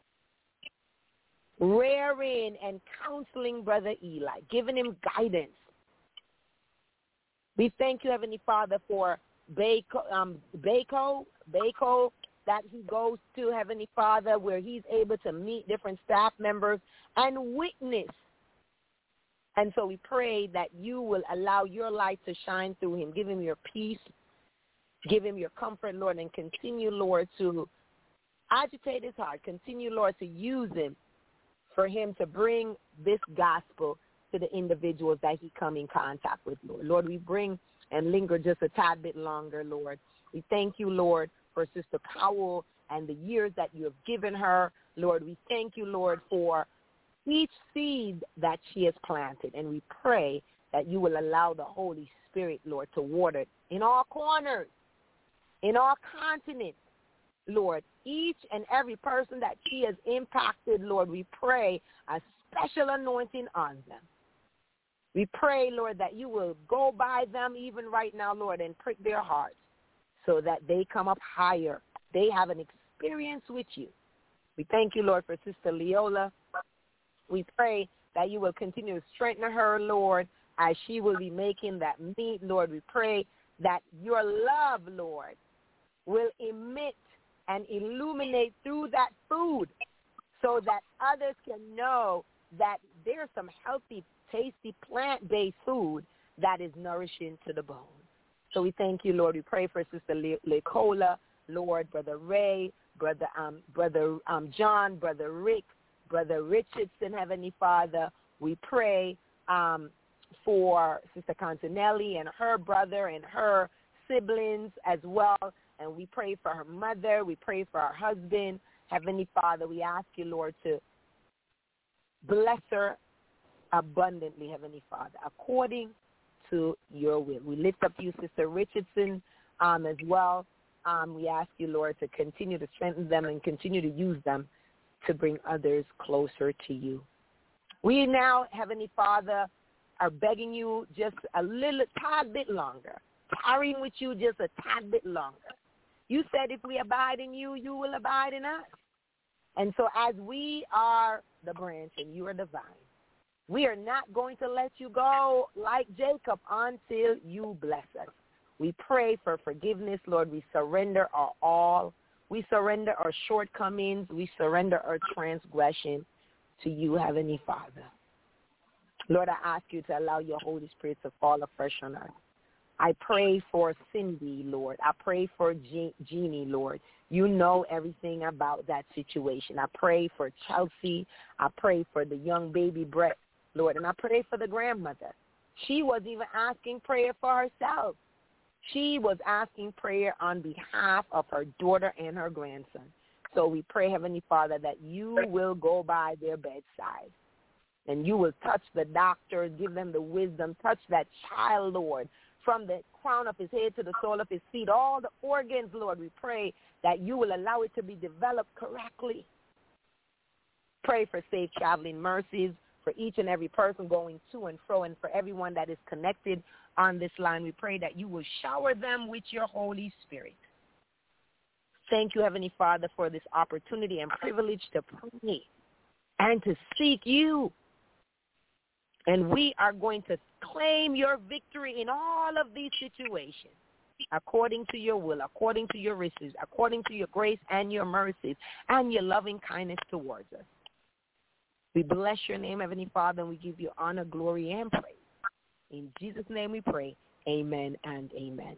rearing and counseling Brother Eli, giving him guidance. We thank you, Heavenly Father, for Baco, um, Baco, Baco, that he goes to, Heavenly Father, where he's able to meet different staff members and witness. And so we pray that you will allow your light to shine through him. Give him your peace. Give him your comfort, Lord, and continue, Lord, to agitate his heart. Continue, Lord, to use him for him to bring this gospel to the individuals that he come in contact with, Lord. Lord, we bring and linger just a tad bit longer, Lord. We thank you, Lord, for Sister Powell and the years that you have given her. Lord, we thank you, Lord, for each seed that she has planted. And we pray that you will allow the Holy Spirit, Lord, to water it in all corners, in all continents, Lord. Each and every person that she has impacted, Lord, we pray a special anointing on them. We pray, Lord, that you will go by them even right now, Lord, and prick their hearts so that they come up higher. They have an experience with you. We thank you, Lord, for Sister Leola. We pray that you will continue to strengthen her, Lord, as she will be making that meat, Lord. We pray that your love, Lord, will emit and illuminate through that food so that others can know that there's some healthy, tasty, plant-based food that is nourishing to the bone. So we thank you, Lord. We pray for Sister Le- Lecola, Lord, Brother Ray, Brother um, Brother um, John, Brother Rick, Brother Richardson, Heavenly Father. We pray um, for Sister Continelli and her brother and her siblings as well. And we pray for her mother. We pray for her husband. Heavenly Father, we ask you, Lord, to bless her abundantly, Heavenly Father, according to your will. We lift up you, Sister Richardson, um, as well. Um, we ask you, Lord, to continue to strengthen them and continue to use them to bring others closer to you. We now, Heavenly Father, are begging you just a little tad bit longer, tarrying with you just a tad bit longer. You said if we abide in you, you will abide in us. And so as we are the branch and you are the vine, we are not going to let you go like Jacob until you bless us. We pray for forgiveness, Lord. We surrender our all. We surrender our shortcomings. We surrender our transgression to you, Heavenly Father. Lord, I ask you to allow your Holy Spirit to fall afresh on us. I pray for Cindy, Lord. I pray for Je- Jeannie, Lord. You know everything about that situation. I pray for Chelsea. I pray for the young baby Brett, Lord. And I pray for the grandmother. She was even asking prayer for herself. She was asking prayer on behalf of her daughter and her grandson. So we pray, Heavenly Father, that you will go by their bedside and you will touch the doctors, give them the wisdom, touch that child, Lord, from the crown of his head to the sole of his feet, all the organs, Lord. We pray that you will allow it to be developed correctly. Pray for safe traveling mercies for each and every person going to and fro, and for everyone that is connected on this line. We pray that you will shower them with your Holy Spirit. Thank you, Heavenly Father, for this opportunity and privilege to pray and to seek you. And we are going to claim your victory in all of these situations, according to your will, according to your riches, according to your grace and your mercies and your loving kindness towards us. We bless your name, Heavenly Father, and we give you honor, glory, and praise. In Jesus' name we pray, amen and amen.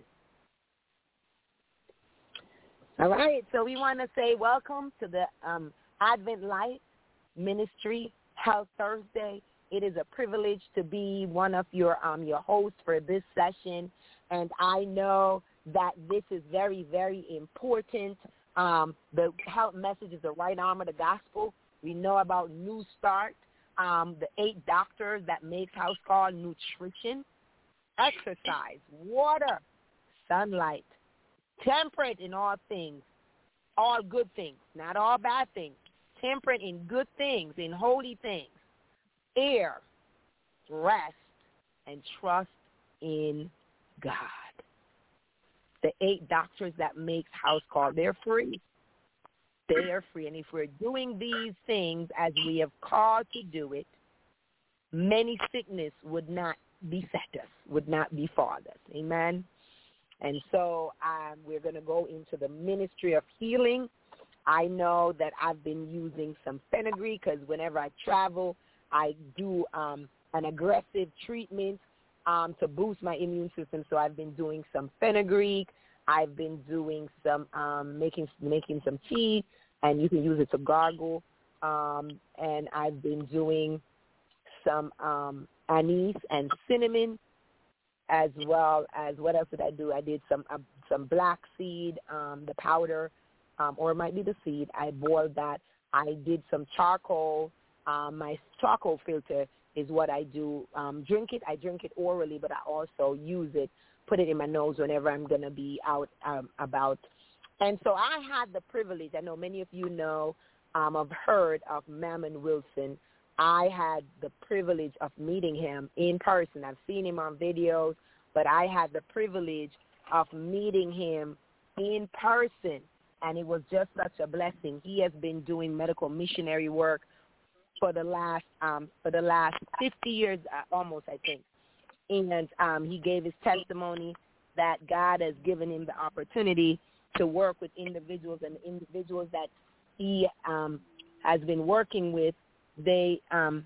All right, so we want to say welcome to the um, Advent Light Ministry Health Thursday. It is a privilege to be one of your um, your hosts for this session, and I know that this is very, very important. Um, the health message is the right arm of the gospel. We know about New Start, um, the eight doctors that makes house call, nutrition, exercise, water, sunlight, temperate in all things, all good things, not all bad things, temperate in good things, in holy things, air, rest, and trust in God. the eight doctors that makes house call, they're free. They are free. And if we're doing these things as we have called to do it, many sickness would not beset us, would not befall us. Amen. And so um, we're going to go into the ministry of healing. I know that I've been using some fenugreek because whenever I travel, I do um, an aggressive treatment um, to boost my immune system. So I've been doing some fenugreek. I've been doing some um, making making some tea, and you can use it to gargle. Um, and I've been doing some um, anise and cinnamon, as well as what else did I do? I did some uh, some black seed, um, the powder. Um, or it might be the seed. I boiled that. I did some charcoal. Um, my charcoal filter is what I do. Um, drink it. I drink it orally, but I also use it, put it in my nose whenever I'm going to be out um, about. And so I had the privilege. I know many of you know, um, have heard of Mammon Wilson. I had the privilege of meeting him in person. I've seen him on videos, but I had the privilege of meeting him in person. And it was just such a blessing. He has been doing medical missionary work for the last um, for the last fifty years, uh, almost, I think. And um, he gave his testimony that God has given him the opportunity to work with individuals, and the individuals that he um, has been working with, they um,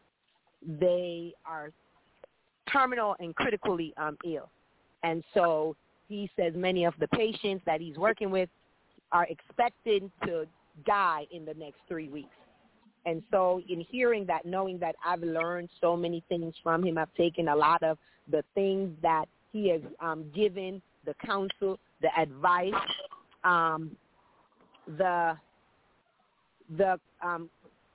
they are terminal and critically um, ill. And so he says many of the patients that he's working with are expected to die in the next three weeks. And so in hearing that, knowing that I've learned so many things from him, I've taken a lot of the things that he has um, given, the counsel, the advice, um, the the um,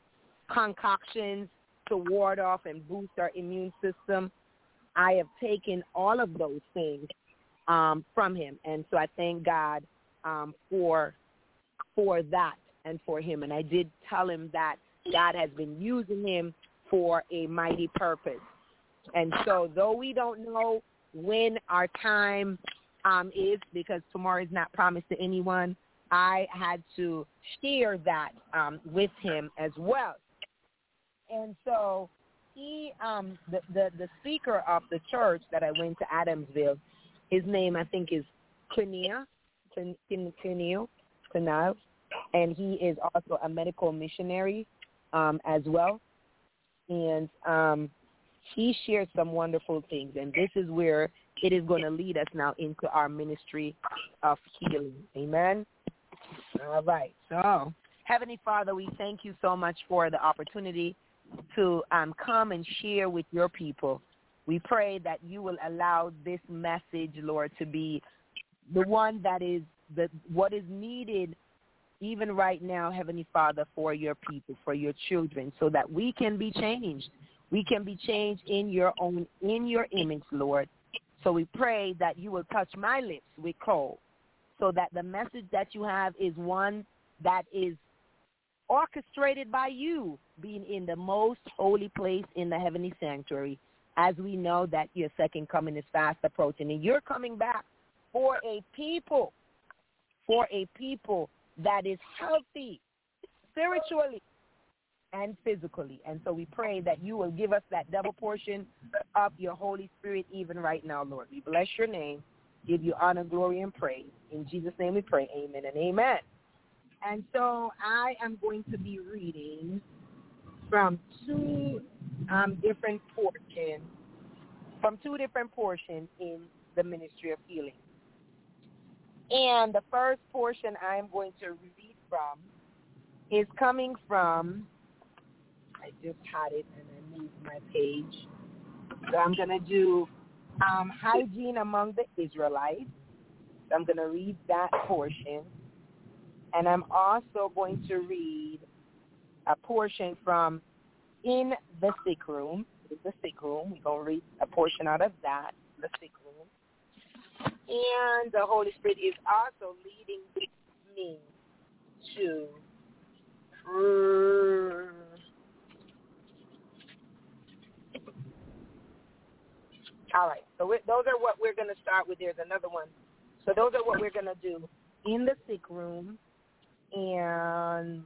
concoctions to ward off and boost our immune system. I have taken all of those things um, from him. And so I thank God Um, for for that and for him. And I did tell him that God has been using him for a mighty purpose. And so though we don't know when our time um, is, because tomorrow is not promised to anyone, I had to share that um, with him as well. And so he, um, the, the, the speaker of the church that I went to Adamsville, his name I think is Clinia, Clinial, Clinial, and he is also a medical missionary um, as well. And um, he shared some wonderful things, and this is where it is going to lead us now into our ministry of healing. Amen? All right. So, Heavenly Father, we thank you so much for the opportunity to um, come and share with your people. We pray that you will allow this message, Lord, to be the one that is the what is needed even right now, Heavenly Father, for your people, for your children, so that we can be changed. We can be changed in your own, in your image, Lord. So we pray that you will touch my lips with coal, so that the message that you have is one that is orchestrated by you, being in the most holy place in the heavenly sanctuary, as we know that your second coming is fast approaching, and you're coming back for a people, for a people that is healthy spiritually and physically. And so we pray that you will give us that double portion of your Holy Spirit even right now, Lord. We bless your name, give you honor, glory, and praise. In Jesus' name we pray, amen and amen. And so I am going to be reading from two um, different portions, from two different portions in the ministry of healing. And the first portion I am going to read from is coming from, I just had it and I moved my page. So I'm going to do um, hygiene among the Israelites. So I'm going to read that portion. And I'm also going to read a portion from In the Sick Room. In the Sick Room. We're going to read a portion out of that, the sick room. And the Holy Spirit is also leading me to all right, so those are what we're going to start with. There's another one So those are what we're going to do in the sick room. And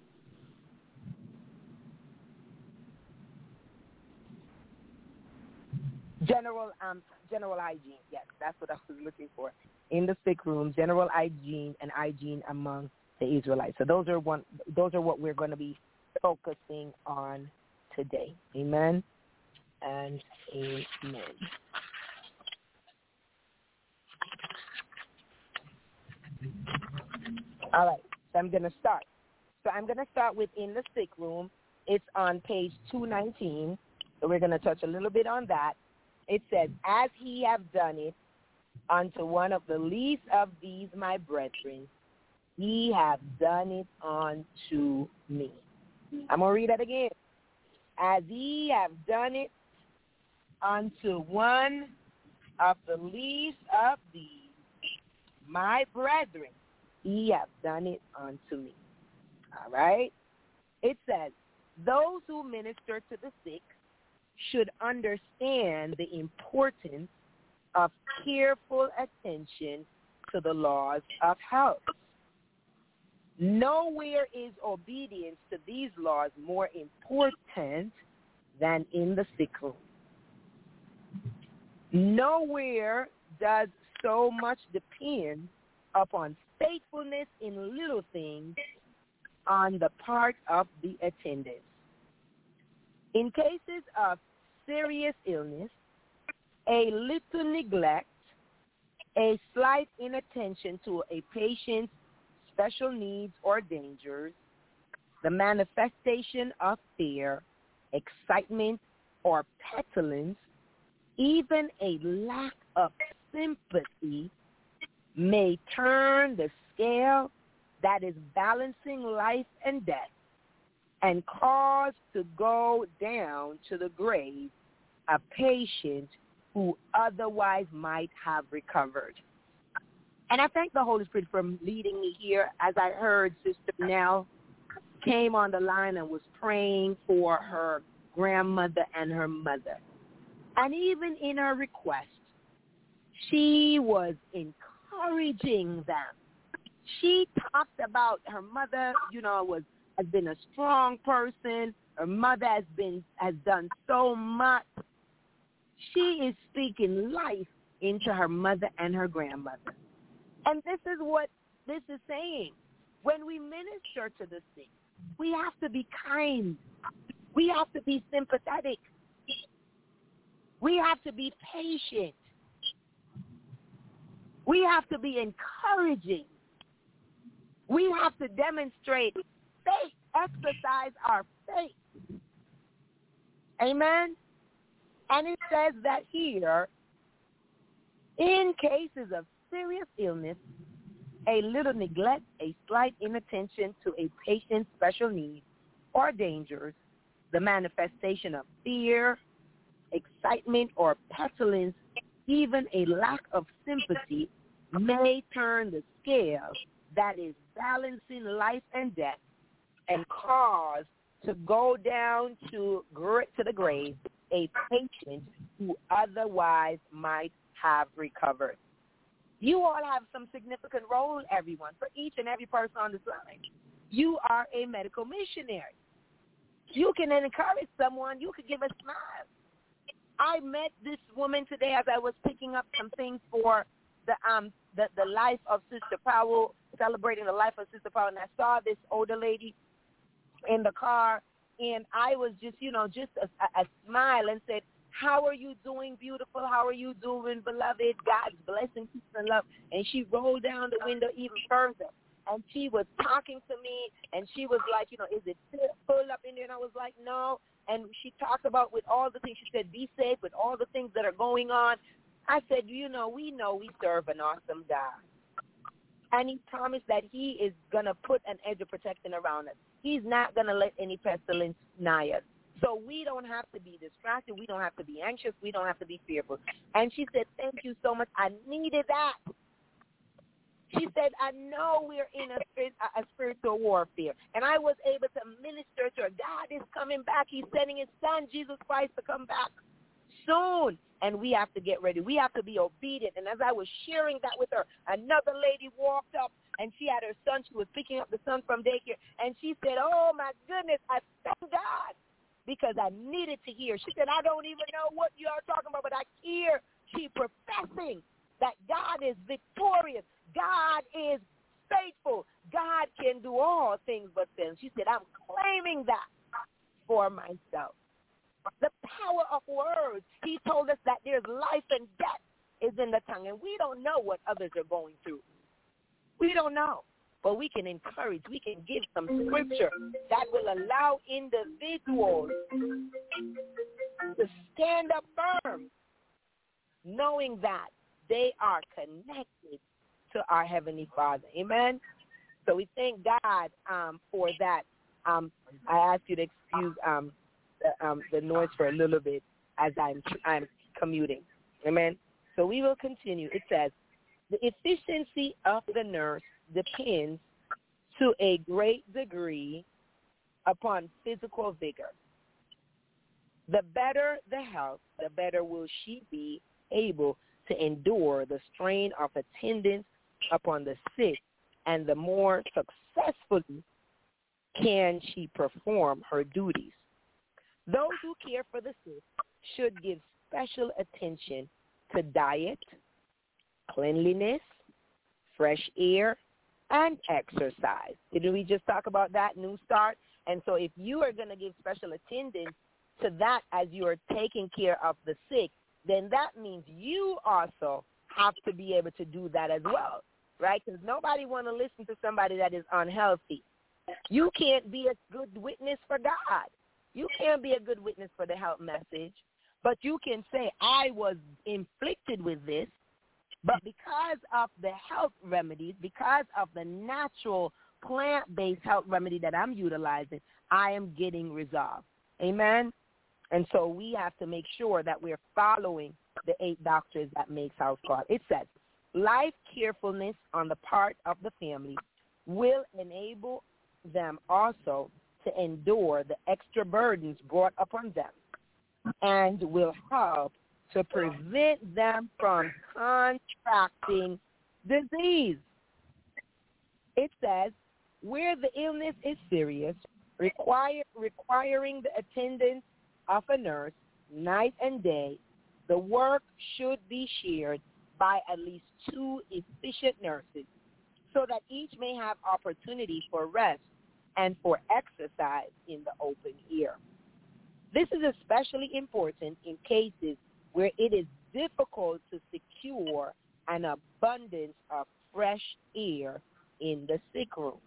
general um general hygiene. Yes, that's what I was looking for. In the sick room, general hygiene and hygiene among the Israelites. So those are one those are what we're going to be focusing on today. Amen and amen. All right, so I'm going to start. So I'm going to start with in the sick room. It's on page two nineteen. So we're going to touch a little bit on that. It says, as he have done it unto one of the least of these my brethren, ye have done it unto me. I'm going to read that again. As ye have done it unto one of the least of these my brethren, ye have done it unto me. All right? It says, those who minister to the sick should understand the importance of careful attention to the laws of health. Nowhere is obedience to these laws more important than in the sick room. Nowhere does so much depend upon faithfulness in little things on the part of the attendants. In cases of serious illness, a little neglect, a slight inattention to a patient's special needs or dangers, the manifestation of fear, excitement, or petulance, even a lack of sympathy may turn the scale that is balancing life and death and cause to go down to the grave a patient who otherwise might have recovered. And I thank the Holy Spirit for leading me here as I heard Sister Nell came on the line and was praying for her grandmother and her mother. And even in her request, she was encouraging them. She talked about her mother, you know, was has been a strong person. Her mother has been has done so much. She is speaking life into her mother and her grandmother. And this is what this is saying. When we minister to the sick, we have to be kind. We have to be sympathetic. We have to be patient. We have to be encouraging. We have to demonstrate faith, exercise our faith. Amen? And it says that here, in cases of serious illness, a little neglect, a slight inattention to a patient's special needs or dangers, the manifestation of fear, excitement, or petulance, even a lack of sympathy, may turn the scale that is balancing life and death and cause to go down to, to the grave a patient who otherwise might have recovered. You all have some significant role, everyone, for each and every person on this line. You are a medical missionary. You can encourage someone. You could give a smile. I met this woman today as I was picking up some things for the um the, the life of Sister Powell, celebrating the life of Sister Powell, and I saw this older lady in the car, and I was just, you know, just a, a smile and said, how are you doing, beautiful? How are you doing, beloved? God's blessing, peace, and love. And she rolled down the window even further, and she was talking to me, and she was like, you know, is it full up in there? And I was like, no. And she talked about with all the things. She said, be safe with all the things that are going on. I said, you know, we know we serve an awesome God. And he promised that he is going to put an edge of protection around us. He's not going to let any pestilence nigh us. So we don't have to be distracted. We don't have to be anxious. We don't have to be fearful. And she said, thank you so much. I needed that. She said, I know we're in a, a spiritual warfare. And I was able to minister to her. God is coming back. He's sending his son, Jesus Christ, to come back. soon, and we have to get ready. We have to be obedient. And as I was sharing that with her, another lady walked up, and she had her son. She was picking up the son from daycare, and she said, oh, my goodness, I thank God, because I needed to hear. She said, I don't even know what you are talking about, but I hear she professing that God is victorious. God is faithful. God can do all things but sin. She said, I'm claiming that for myself. The power of words. He told us that there's life and death is in the tongue, and we don't know what others are going through. We don't know, but we can encourage. We can give some scripture that will allow individuals to stand up firm, knowing that they are connected to our Heavenly Father. Amen? So we thank God um, for that. Um, I ask you to excuse um, the, um, the noise for a little bit as I'm, I'm commuting. Amen? So we will continue. It says, the efficiency of the nurse depends to a great degree upon physical vigor. The better the health, the better will she be able to endure the strain of attendance upon the sick, and the more successfully can she perform her duties. Those who care for the sick should give special attention to diet, cleanliness, fresh air, and exercise. Didn't we just talk about that, New Start? And so if you are going to give special attention to that as you are taking care of the sick, then that means you also have to be able to do that as well, right? Because nobody want to listen to somebody that is unhealthy. You can't be a good witness for God. You can't be a good witness for the health message, but you can say, I was inflicted with this, but because of the health remedies, because of the natural plant-based health remedy that I'm utilizing, I am getting resolved. Amen? And so we have to make sure that we're following the eight doctrines that makes house God. It says, life carefulness on the part of the family will enable them also to endure the extra burdens brought upon them and will help to prevent them from contracting disease. It says, where the illness is serious, require, requiring the attendance of a nurse night and day, the work should be shared by at least two efficient nurses so that each may have opportunity for rest and for exercise in the open air. This is especially important in cases where it is difficult to secure an abundance of fresh air in the sick room.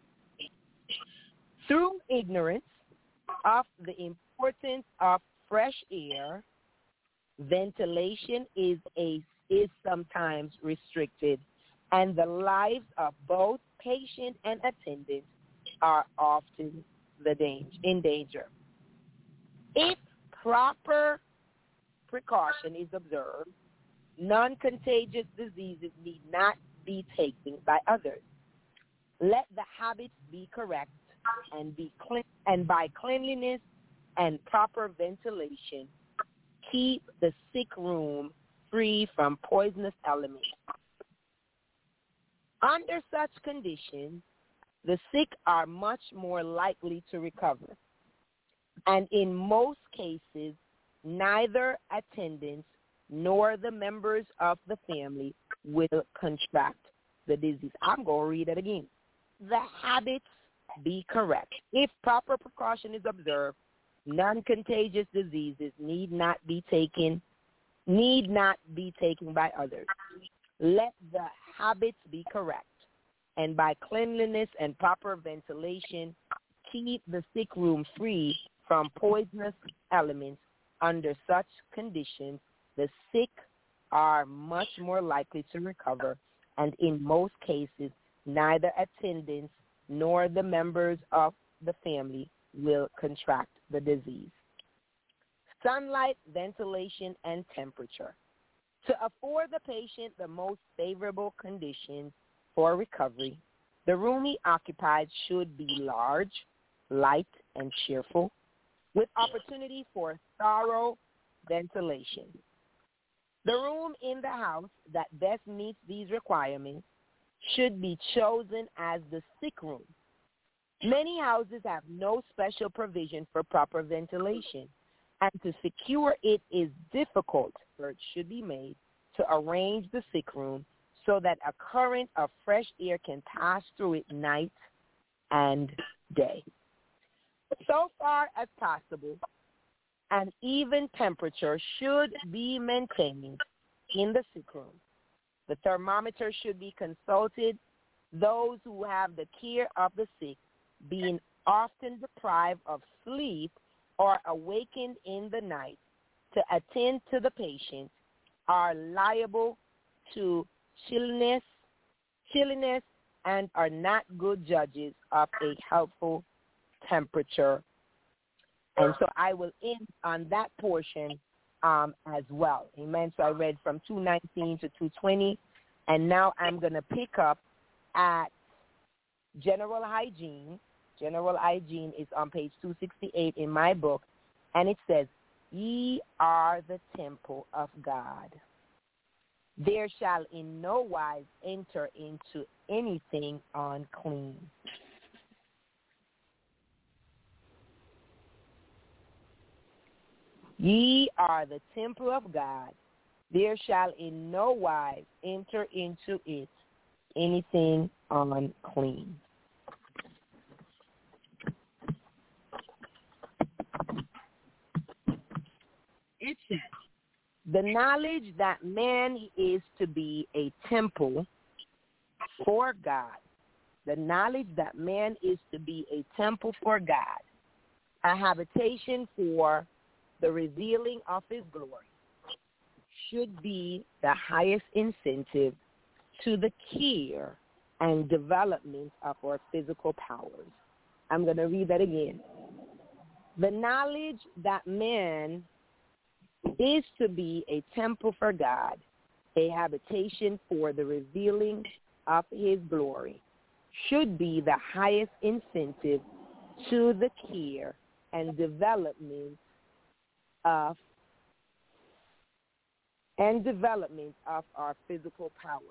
Through ignorance of the importance of fresh air, ventilation is a is sometimes restricted, and the lives of both patient and attendant are often the danger, in danger. If proper precaution is observed, non-contagious diseases need not be taken by others. Let the habits be correct, and be clean, and by cleanliness and proper ventilation, keep the sick room free from poisonous elements. Under such conditions, the sick are much more likely to recover, and in most cases, neither attendants nor the members of the family will contract the disease. I'm going to read it again. The habits be correct. If proper precaution is observed, non-contagious diseases need not be taken, need not be taken by others. Let the habits be correct, and by cleanliness and proper ventilation, keep the sick room free from poisonous elements. Under such conditions, the sick are much more likely to recover, and in most cases, neither attendants nor the members of the family will contract the disease. Sunlight, ventilation, and temperature. To afford the patient the most favorable conditions for recovery, the room he occupies should be large, light, and cheerful, with opportunity for thorough ventilation. The room in the house that best meets these requirements should be chosen as the sick room. Many houses have no special provision for proper ventilation, and to secure it is difficult. Effort should be made to arrange the sick room so that a current of fresh air can pass through it night and day. So far as possible, an even temperature should be maintained in the sick room. The thermometer should be consulted. Those who have the care of the sick, being often deprived of sleep or awakened in the night to attend to the patient, are liable to chilliness, chilliness and are not good judges of a helpful temperature. And so I will end on that portion um, as well. Amen. So I read from two nineteen to two twenty, and now I'm going to pick up at general hygiene. General hygiene is on page two sixty-eight in my book, and it says, "Ye are the temple of God. There shall in no wise enter into anything unclean." Ye are the temple of God. There shall in no wise enter into it anything unclean. It says, the knowledge that man is to be a temple for God, the knowledge that man is to be a temple for God, a habitation for the revealing of his glory, should be the highest incentive to the care and development of our physical powers. I'm going to read that again. The knowledge that man is to be a temple for God, a habitation for the revealing of his glory, should be the highest incentive to the care and development of and development of our physical power.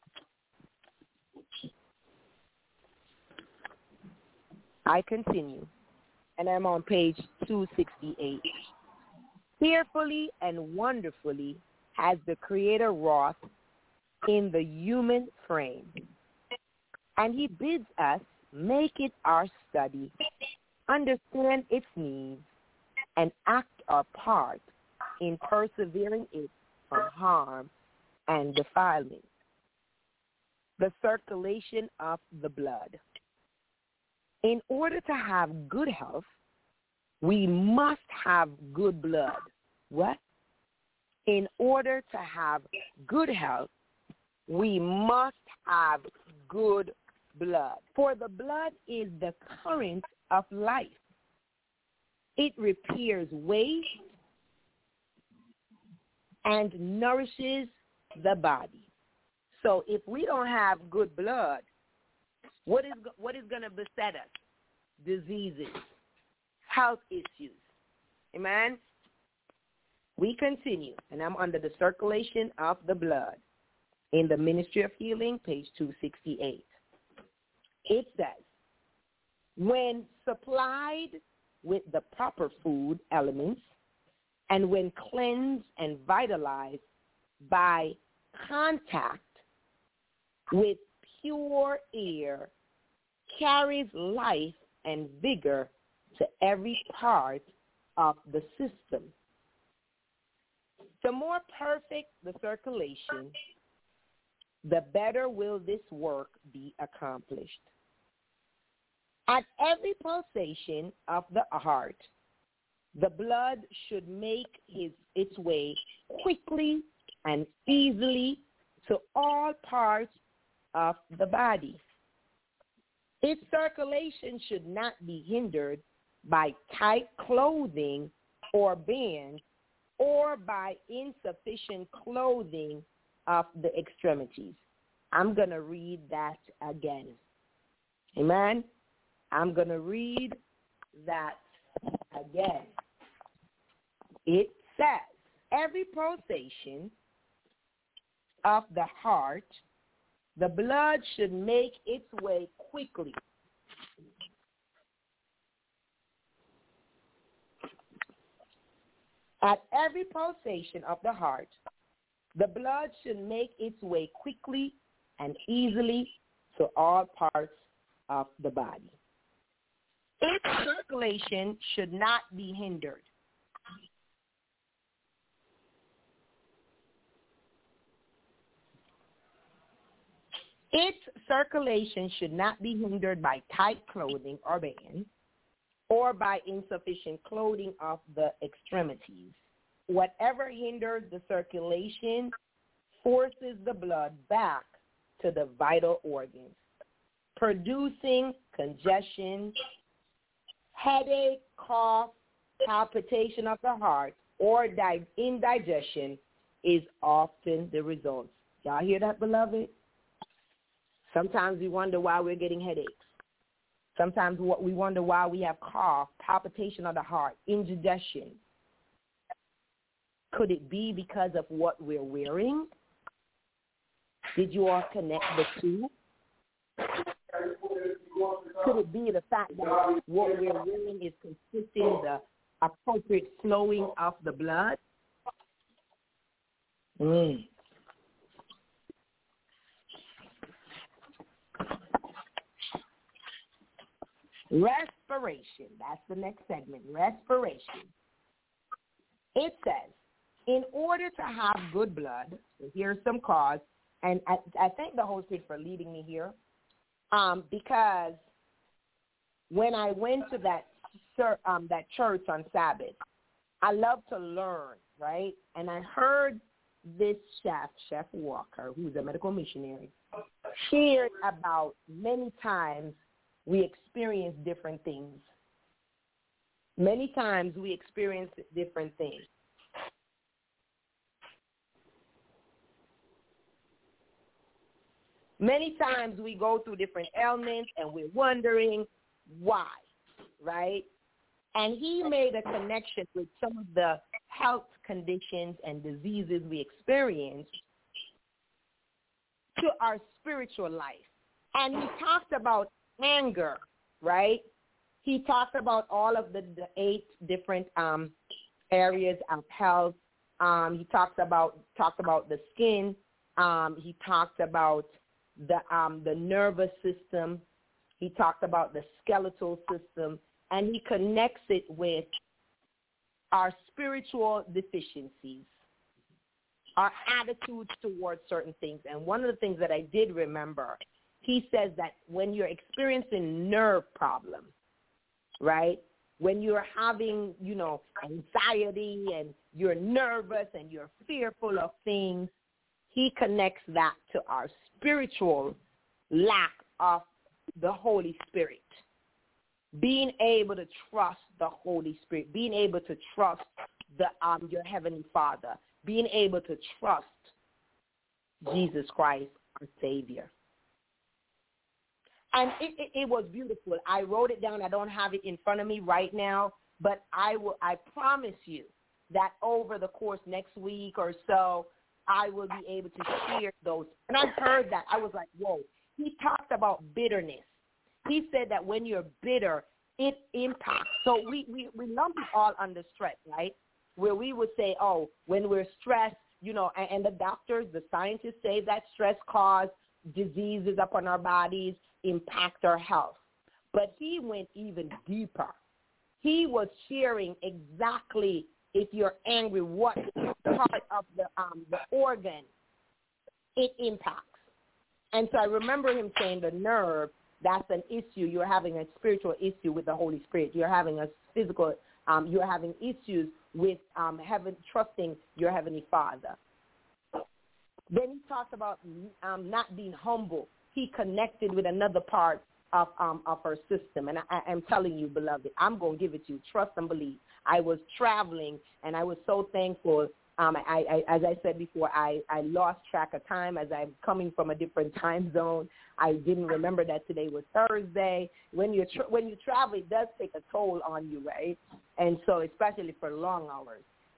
I continue, and I'm on page two sixty-eight. Fearfully and wonderfully has the Creator wrought in the human frame, and he bids us make it our study, understand its needs, and act our part in persevering it from harm and defilement. The circulation of the blood. In order to have good health, we must have good blood. What? In order to have good health, we must have good blood. For the blood is the current of life. It repairs waste and nourishes the body. So if we don't have good blood, what is what is going to beset us? Diseases, health issues. Amen? We continue, and I'm under the circulation of the blood in the Ministry of Healing, page two sixty-eight. It says, when supplied with the proper food elements, and when cleansed and vitalized by contact with pure air, carries life and vigor to every part of the system. The more perfect the circulation, the better will this work be accomplished. At every pulsation of the heart, the blood should make his, its way quickly and easily to all parts of the body. Its circulation should not be hindered by tight clothing or bands or by insufficient clothing of the extremities. I'm going to read that again. Amen? I'm going to read that again. It says, every pulsation of the heart, the blood should make its way quickly. At every pulsation of the heart, the blood should make its way quickly and easily to all parts of the body. Its circulation should not be hindered. Its circulation should not be hindered by tight clothing or bands, or by insufficient clothing of the extremities. Whatever hinders the circulation forces the blood back to the vital organs, producing congestion, headache, cough, palpitation of the heart, or di- indigestion is often the result. Y'all hear that, beloved? Sometimes we wonder why we're getting headaches. Sometimes we wonder why we have cough, palpitation of the heart, indigestion. Could it be because of what we're wearing? Did you all connect the two? Could it be the fact that what we're wearing is consisting the appropriate flowing of the blood? Mm. Respiration. That's the next segment. Respiration. It says, in order to have good blood, so here's some cause, and I, I thank the Holy Spirit for leading me here, um, because when I went to that um, that church on Sabbath, I love to learn, right? And I heard this chef, Chef Walker, who's a medical missionary, shared about many times we experience different things. Many times we experience different things. Many times we go through different ailments and we're wondering why, right? And he made a connection with some of the health conditions and diseases we experience to our spiritual life. And he talked about anger, right? He talked about all of the, the eight different um, areas of health. Um, he talked about talked about the skin. Um, he talked about the um, the nervous system. He talked about the skeletal system, and he connects it with our spiritual deficiencies, our attitudes towards certain things. And one of the things that I did remember, he says that when you're experiencing nerve problems, right, when you're having, you know, anxiety and you're nervous and you're fearful of things, he connects that to our spiritual lack of the Holy Spirit. Being able to trust the Holy Spirit, being able to trust the um your Heavenly Father, being able to trust Jesus Christ, our Savior. And it, it, it was beautiful. I wrote it down. I don't have it in front of me right now, but I will. I promise you that over the course next week or so, I will be able to share those. And I heard that. I was like, whoa. He talked about bitterness. He said that when you're bitter, it impacts. So we, we, we lump it all under stress, right? Where we would say, oh, when we're stressed, you know, and, and the doctors, the scientists say that stress causes diseases upon our bodies, impact our health. But he went even deeper. He was sharing exactly, if you're angry, what part of the um, the organ it impacts. And so I remember him saying the nerve, that's an issue. You're having a spiritual issue with the Holy Spirit. You're having a physical, um, you're having issues with um, heaven, trusting your Heavenly Father. Then he talked about um, not being humble. He connected with another part of um, of her system. And I, I'm telling you, beloved, I'm going to give it to you. Trust and believe. I was traveling, and I was so thankful. Um, I, I, as I said before, I, I lost track of time as I'm coming from a different time zone. I didn't remember that today was Thursday. When you tra- when you travel, it does take a toll on you, right? And so especially for long hours.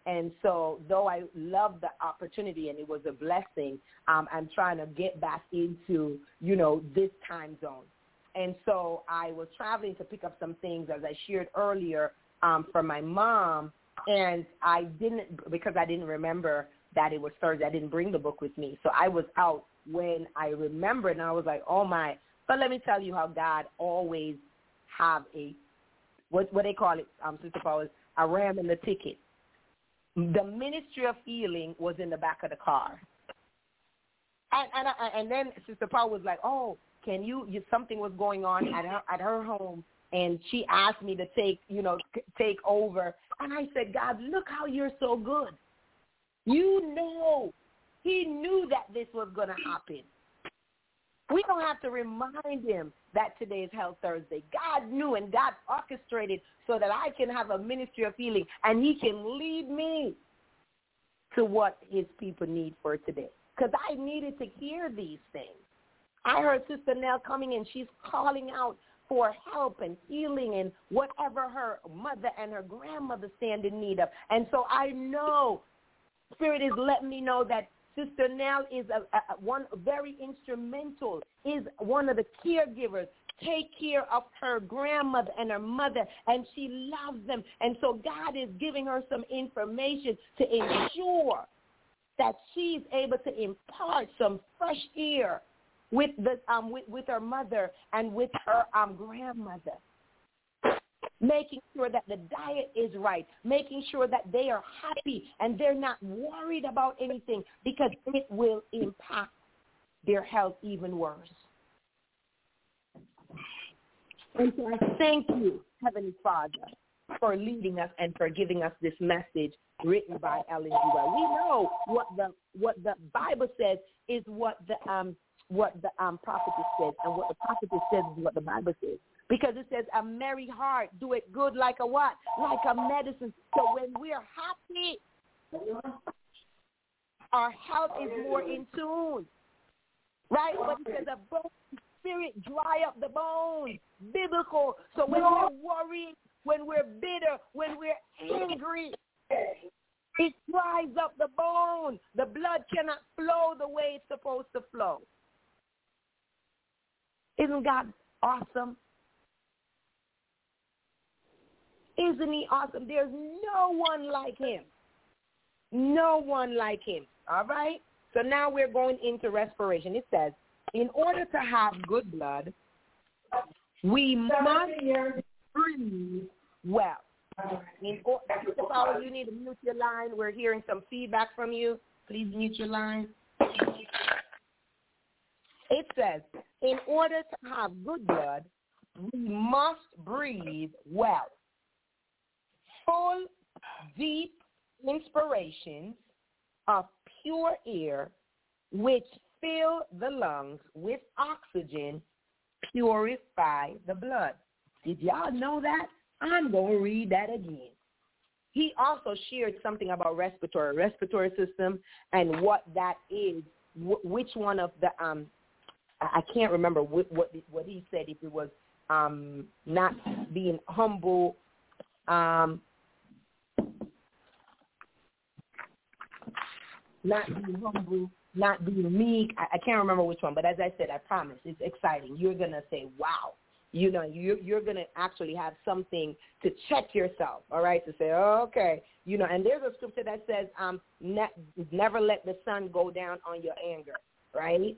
And so though I love the opportunity and it was a blessing, um, I'm trying to get back into, you know, this time zone. And so I was traveling to pick up some things, as I shared earlier, um, for my mom. And I didn't, because I didn't remember that it was Thursday, I didn't bring the book with me. So I was out when I remembered, and I was like, oh, my. But let me tell you how God always have a, what, what they call it, um, Sister Paul, is a ram in the ticket. The Ministry of Healing was in the back of the car. And, and, I, and then Sister Paul was like, oh, can you, you, something was going on at her, at her home, and she asked me to take, you know, take over. And I said, God, look how you're so good. You know, he knew that this was going to happen. We don't have to remind him that today is Health Thursday. God knew, and God orchestrated so that I can have a ministry of healing, and he can lead me to what his people need for today. Because I needed to hear these things. I heard Sister Nell coming in. She's calling out for help and healing and whatever her mother and her grandmother stand in need of. And so I know Spirit is letting me know that Sister Nell is a, a, one very instrumental, is one of the caregivers. Take care of her grandmother and her mother, and she loves them. And so God is giving her some information to ensure that she's able to impart some fresh air with the um with, with her mother and with her um grandmother. Making sure that the diet is right, making sure that they are happy and they're not worried about anything, because it will impact their health even worse. And so I thank you, Heavenly Father, for leading us and for giving us this message written by Ellen G. White. We know what the what the Bible says is what the um what the um prophetess says, and what the prophetess says is what the Bible says. Because it says, a merry heart, do it good like a what? Like a medicine. So when we're happy, our health is more in tune. Right? But it says, a broken spirit, dry up the bones. Biblical. So when we're worried, when we're bitter, when we're angry, it dries up the bone. The blood cannot flow the way it's supposed to flow. Isn't God awesome? Isn't he awesome? There's no one like him. No one like him. All right? So now we're going into respiration. It says, in order to have good blood, we must breathe well. In or- Paul, you need to mute your line. We're hearing some feedback from you. Please mute your line. It says, in order to have good blood, we must breathe well. Full, deep inspirations of pure air which fill the lungs with oxygen purify the blood. Did y'all know that? I'm going to read that again. He also shared something about respiratory, respiratory system and what that is, wh- which one of the, um, I can't remember what, what, what he said, if it was um, not being humble, um, not being humble, not being meek. I, I can't remember which one, but as I said, I promise, it's exciting. You're going to say, wow. You know, you're, you're going to actually have something to check yourself, all right, to say, oh, okay. You know, and there's a scripture that says, um, ne- never let the sun go down on your anger, right?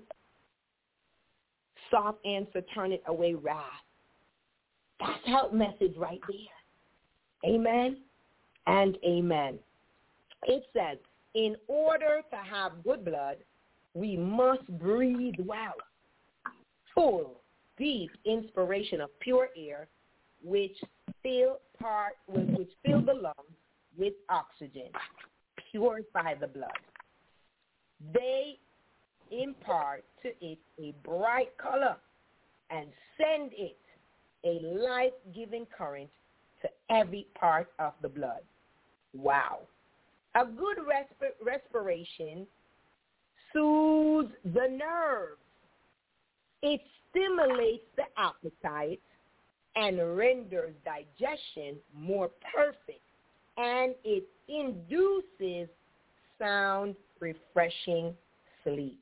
Soft answer, turn it away wrath. That's help message right there. Amen and amen. It says, in order to have good blood, we must breathe well, full, deep inspiration of pure air, which fill part, which fill the lungs with oxygen, purify the blood. They impart to it a bright color and send it a life-giving current to every part of the blood. Wow. A good resp- respiration soothes the nerves. It stimulates the appetite and renders digestion more perfect and it induces sound, refreshing sleep.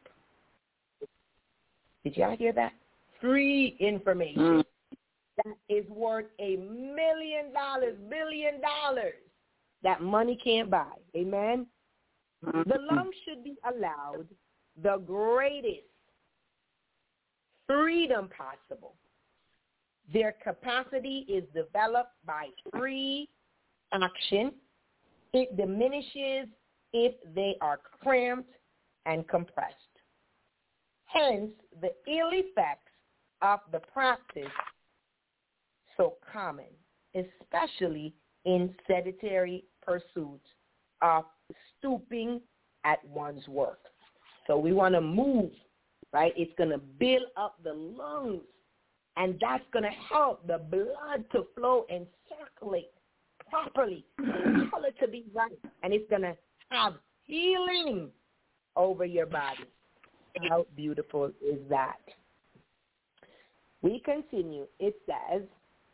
Did y'all hear that? Free information. Mm. That is worth a million dollars, billion dollars that money can't buy. Amen? Mm-hmm. The lungs should be allowed the greatest freedom possible. Their capacity is developed by free action. It diminishes if they are cramped and compressed. Hence, the ill effects of the practice so common, especially in sedentary pursuits of stooping at one's work. So we want to move, right? It's going to build up the lungs, and that's going to help the blood to flow and circulate properly, the color to be right, and it's going to have healing over your body. How beautiful is that? We continue. It says,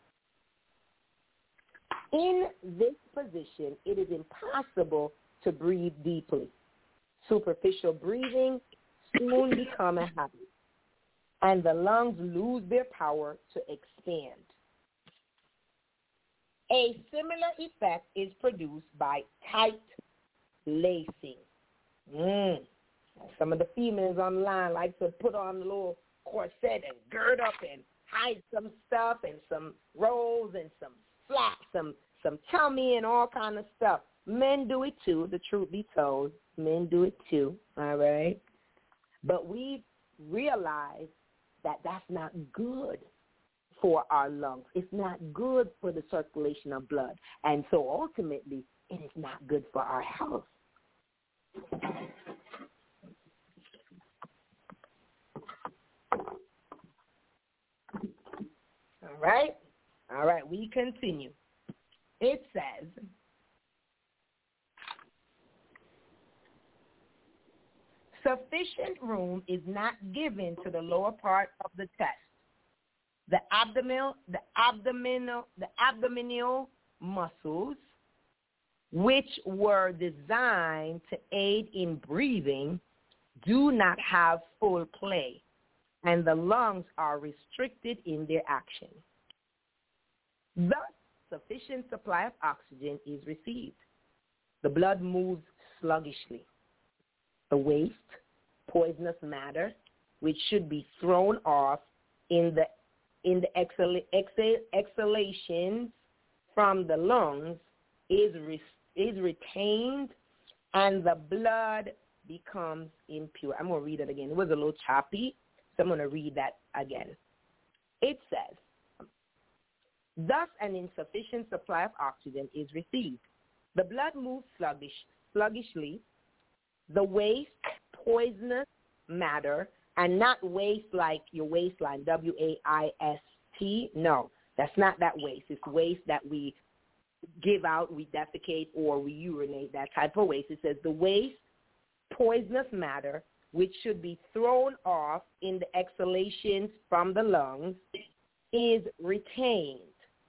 in this position, it is impossible to breathe deeply. Superficial breathing soon becomes a habit, and the lungs lose their power to expand. A similar effect is produced by tight lacing. Mm. Some of the females online like to put on a little corset and gird up and hide some stuff and some rolls and some flaps, some some tummy and all kind of stuff. Men do it too, the truth be told. Men do it too, all right? But we realize that that's not good for our lungs. It's not good for the circulation of blood. And so ultimately, it is not good for our health. All right? All right, we continue. It says, sufficient room is not given to the lower part of the chest. The abdominal, the abdominal, the abdominal muscles, which were designed to aid in breathing, do not have full play, and the lungs are restricted in their action. Thus, sufficient supply of oxygen is received. The blood moves sluggishly. The waste, poisonous matter, which should be thrown off in the in the exhal, exhal, exhalations from the lungs, is re, is retained, and the blood becomes impure. I'm going to read it again. It was a little choppy, so I'm going to read that again. It says, thus an insufficient supply of oxygen is received. The blood moves sluggish, sluggishly. The waste, poisonous matter, and not waste like your waistline, W A I S T. No, that's not that waste. It's waste that we give out, we defecate, or we urinate, that type of waste. It says the waste, poisonous matter, which should be thrown off in the exhalations from the lungs, is retained,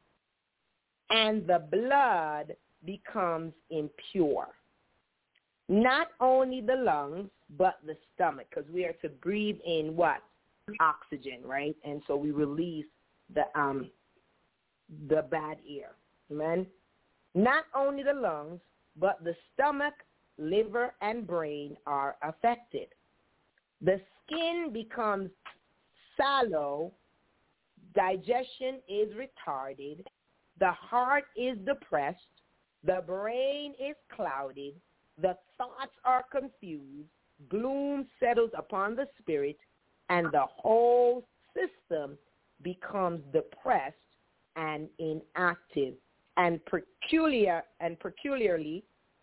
and the blood becomes impure. Not only the lungs, but the stomach, because we are to breathe in what? Oxygen, right? And so we release the um the bad air. Amen? Not only the lungs, but the stomach, liver, and brain are affected. The skin becomes sallow, digestion is retarded, the heart is depressed, the brain is clouded, the thoughts are confused, gloom settles upon the spirit, and the whole system becomes depressed and inactive, and peculiar and peculiarly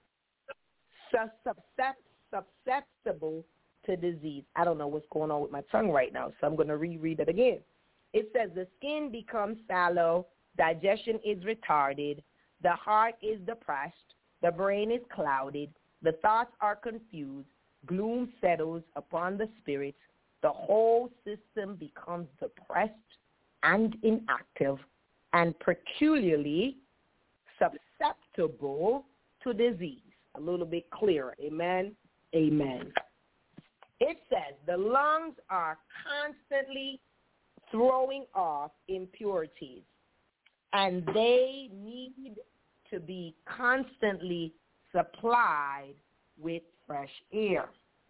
susceptible to disease. I don't know what's going on with my tongue right now, so I'm going to reread it again. It says the skin becomes sallow, digestion is retarded, the heart is depressed, the brain is clouded, the thoughts are confused, gloom settles upon the spirit, the whole system becomes depressed and inactive, and peculiarly susceptible to disease. A little bit clearer. Amen? Amen. It says the lungs are constantly throwing off impurities, and they need to be constantly supplied with fresh air.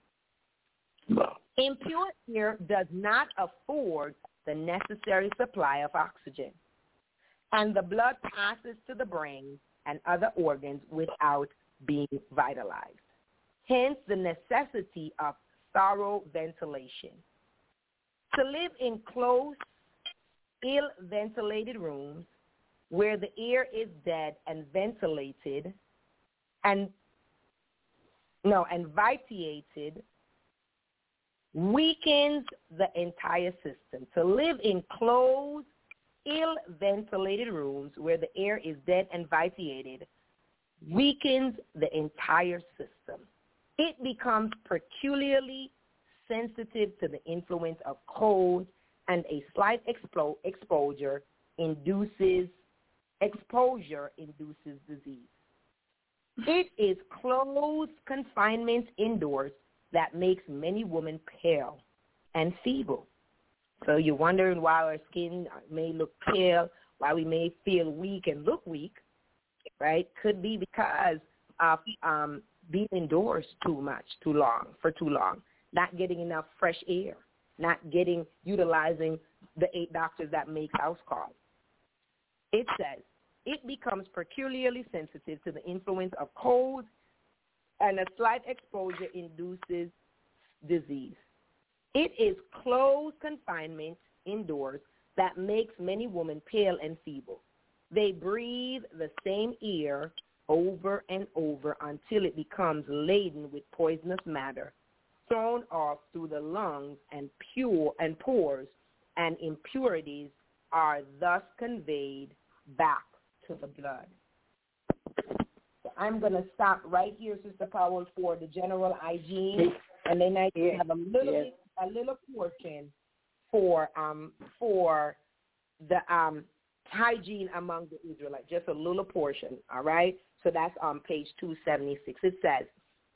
Impure air does not afford the necessary supply of oxygen, and the blood passes to the brain and other organs without being vitalized. Hence the necessity of thorough ventilation. To live in close, ill-ventilated rooms where the air is dead and ventilated and no, and vitiated weakens the entire system. To live in closed, ill-ventilated rooms where the air is dead and vitiated weakens the entire system. It becomes peculiarly sensitive to the influence of cold, and a slight expo- exposure induces exposure induces disease. It is close confinement indoors that makes many women pale and feeble. So you're wondering why our skin may look pale, why we may feel weak and look weak, right? Could be because of um, being indoors too much, too long, for too long, not getting enough fresh air, not getting, utilizing the eight doctors that make house calls. It says, it becomes peculiarly sensitive to the influence of cold, and a slight exposure induces disease. It is close confinement indoors that makes many women pale and feeble. They breathe the same air over and over until it becomes laden with poisonous matter, thrown off through the lungs and pure and pores, and impurities are thus conveyed back to the blood. So I'm going to stop right here, Sister Powell, for the general hygiene, and then I yeah. have a little yeah. bit, a little portion for um for the um hygiene among the Israelites, just a little portion. All right, so that's on page two seventy-six. It says,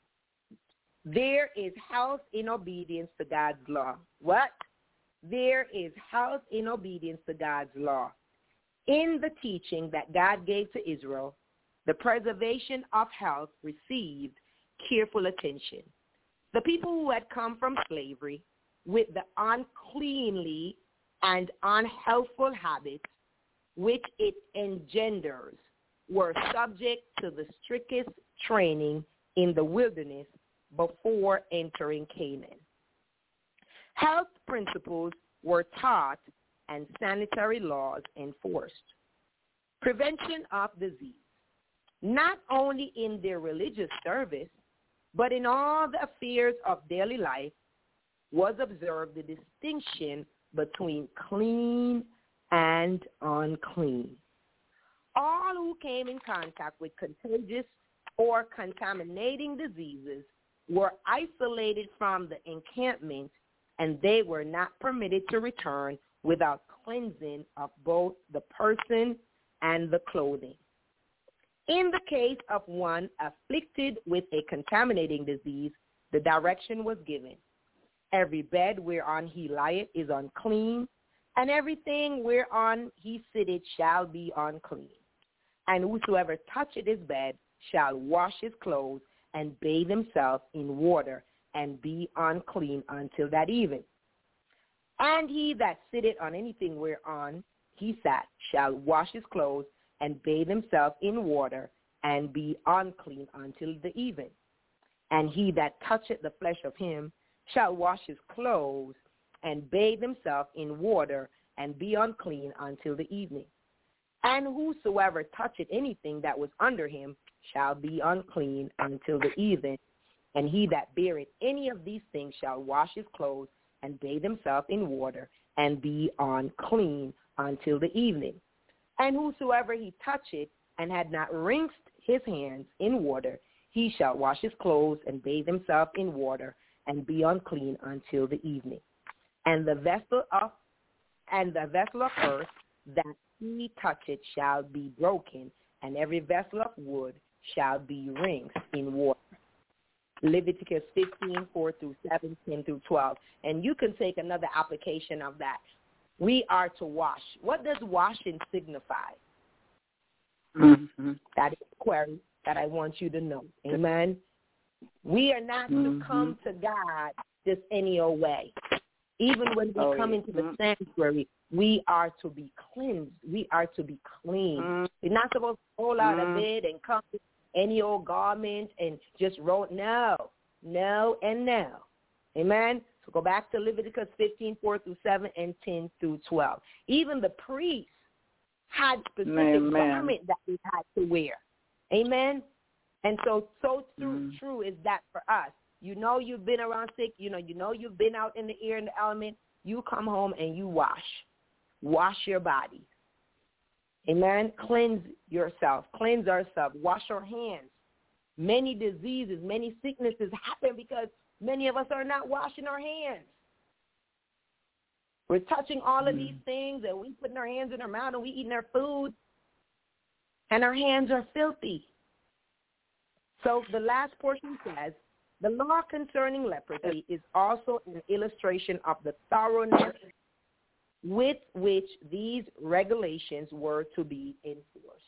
"There is health in obedience to God's law." What? There is health in obedience to God's law. In the teaching that God gave to Israel, the preservation of health received careful attention. The people who had come from slavery with the uncleanly and unhealthful habits which it engenders were subject to the strictest training in the wilderness before entering Canaan. Health principles were taught and sanitary laws enforced. Prevention of disease, not only in their religious service, but in all the affairs of daily life, was observed the distinction between clean and unclean. All who came in contact with contagious or contaminating diseases were isolated from the encampment, and they were not permitted to return without cleansing of both the person and the clothing. In the case of one afflicted with a contaminating disease, the direction was given: every bed whereon he lieth is unclean, and everything whereon he sitteth shall be unclean. And whosoever toucheth his bed shall wash his clothes and bathe himself in water, and be unclean until that even. And he that sitteth on anything whereon he sat shall wash his clothes and bathe himself in water, and be unclean until the even. And he that toucheth the flesh of him shall wash his clothes and bathe himself in water, and be unclean until the evening. And whosoever toucheth anything that was under him shall be unclean until the even. And he that beareth any of these things shall wash his clothes and bathe himself in water, and be unclean until the evening. And whosoever he toucheth and had not rinsed his hands in water, he shall wash his clothes and bathe himself in water, and be unclean until the evening. And the vessel of and the vessel of earth that he toucheth shall be broken, and every vessel of wood shall be rinsed in water. Leviticus fifteen, four through seven, ten through twelve. And you can take another application of that. We are to wash. What does washing signify? Mm-hmm. That is the query that I want you to know. Amen. We are not mm-hmm. to come to God just any old way. Even when we oh, come yeah. into the sanctuary, we are to be cleansed. We are to be clean. Mm-hmm. We're not supposed to roll out mm-hmm. of bed and come to any old garment and just roll. No, no, and no. Amen. So go back to Leviticus fifteen, four through seven, and ten through twelve. Even the priests had specific Amen. garment that they had to wear. Amen. And so, so true, mm. true is that for us. You know you've been around sick. You know, you know you've been out in the air and the element. You come home and you wash. Wash your body. Amen. Cleanse yourself. Cleanse ourselves. Wash our hands. Many diseases, many sicknesses happen because many of us are not washing our hands. We're touching all of these things, and we putting our hands in our mouth, and we eating our food, and our hands are filthy. So the last portion says, the law concerning leprosy is also an illustration of the thoroughness with which these regulations were to be enforced.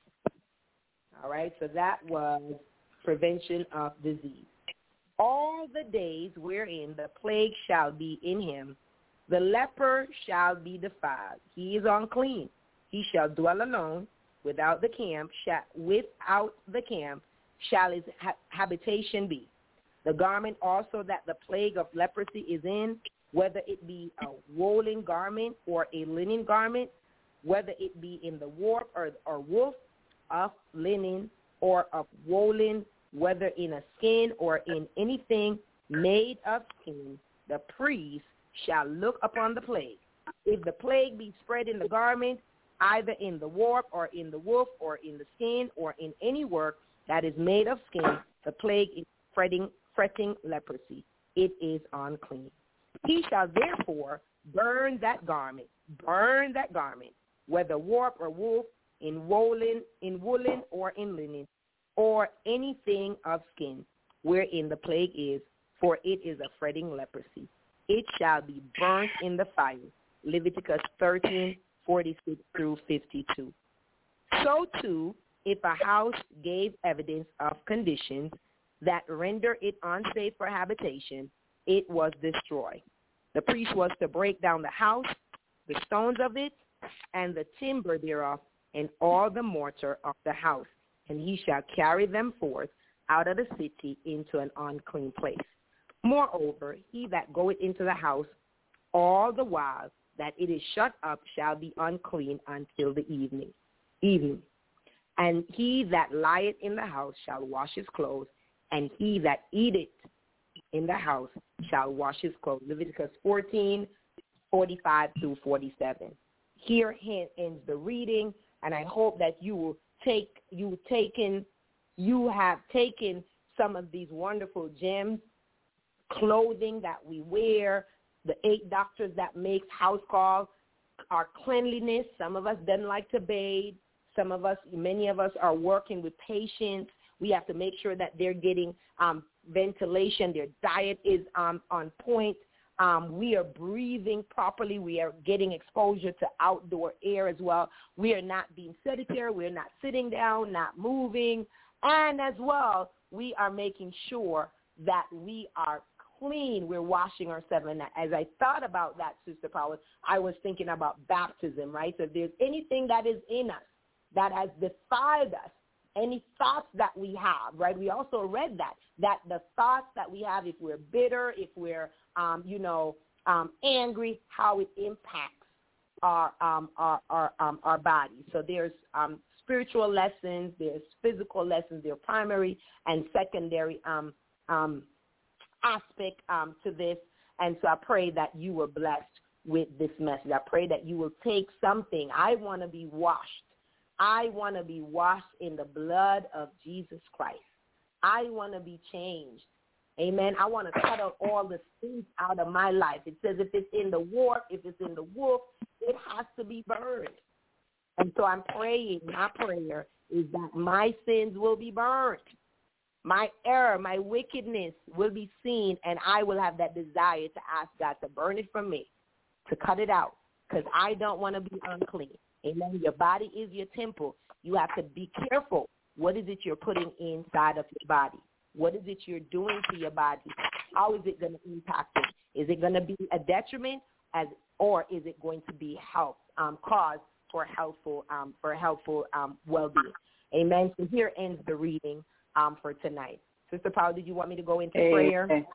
All right, so that was prevention of disease. All the days wherein the plague shall be in him, the leper shall be defiled. He is unclean. He shall dwell alone without the camp, shall, without the camp shall his ha- habitation be. The garment also that the plague of leprosy is in, whether it be a woolen garment or a linen garment, whether it be in the warp or, or woof of linen or of woolen, whether in a skin or in anything made of skin, the priest shall look upon the plague. If the plague be spread in the garment, either in the warp or in the woof or in the skin or in any work that is made of skin, the plague is fretting, fretting leprosy. It is unclean. He shall therefore burn that garment, burn that garment, whether warp or woof, in woolen, in woolen or in linen, or anything of skin, wherein the plague is, for it is a fretting leprosy. It shall be burnt in the fire. Leviticus thirteen, forty-six through fifty-two. So too, if a house gave evidence of conditions that render it unsafe for habitation, it was destroyed. The priest was to break down the house, the stones of it, and the timber thereof, and all the mortar of the house, and he shall carry them forth out of the city into an unclean place. Moreover, he that goeth into the house all the while that it is shut up shall be unclean until the evening. Evening. And he that lieth in the house shall wash his clothes, and he that eateth in the house shall wash his clothes. Leviticus fourteen, forty-five through forty-seven. Here ends the reading, and I hope that you will take you taken you have taken some of these wonderful gems, clothing that we wear, the eight doctors that makes house calls, our cleanliness. Some of us doesn't like to bathe. Some of us, many of us are working with patients. We have to make sure that they're getting um, ventilation. Their diet is um, on point. Um, we are breathing properly. We are getting exposure to outdoor air as well. We are not being sedentary. We're not sitting down, not moving. And as well, we are making sure that we are clean. We're washing ourselves. And as I thought about that, Sister Powell, I was thinking about baptism, right? So if there's anything that is in us that has defiled us, any thoughts that we have, right? We also read that, that the thoughts that we have, if we're bitter, if we're, um, you know, um, angry, how it impacts our um, our our, um, our body. So there's um, spiritual lessons, there's physical lessons, there are primary and secondary um, um, aspect um, to this. And so I pray that you were blessed with this message. I pray that you will take something. I want to be washed. I want to be washed in the blood of Jesus Christ. I want to be changed. Amen. I want to cut out all the things out of my life. It says if it's in the warp, if it's in the wolf, it has to be burned. And so I'm praying, my prayer is that my sins will be burned. My error, my wickedness will be seen, and I will have that desire to ask God to burn it from me, to cut it out, because I don't want to be unclean. Amen. Your body is your temple. You have to be careful. What is it you're putting inside of your body? What is it you're doing to your body? How is it going to impact it? Is it going to be a detriment, as, or is it going to be help, um, cause for helpful, um, for helpful um, well-being? Amen. So here ends the reading um, for tonight. Sister Paula, did you want me to go into Amen. prayer?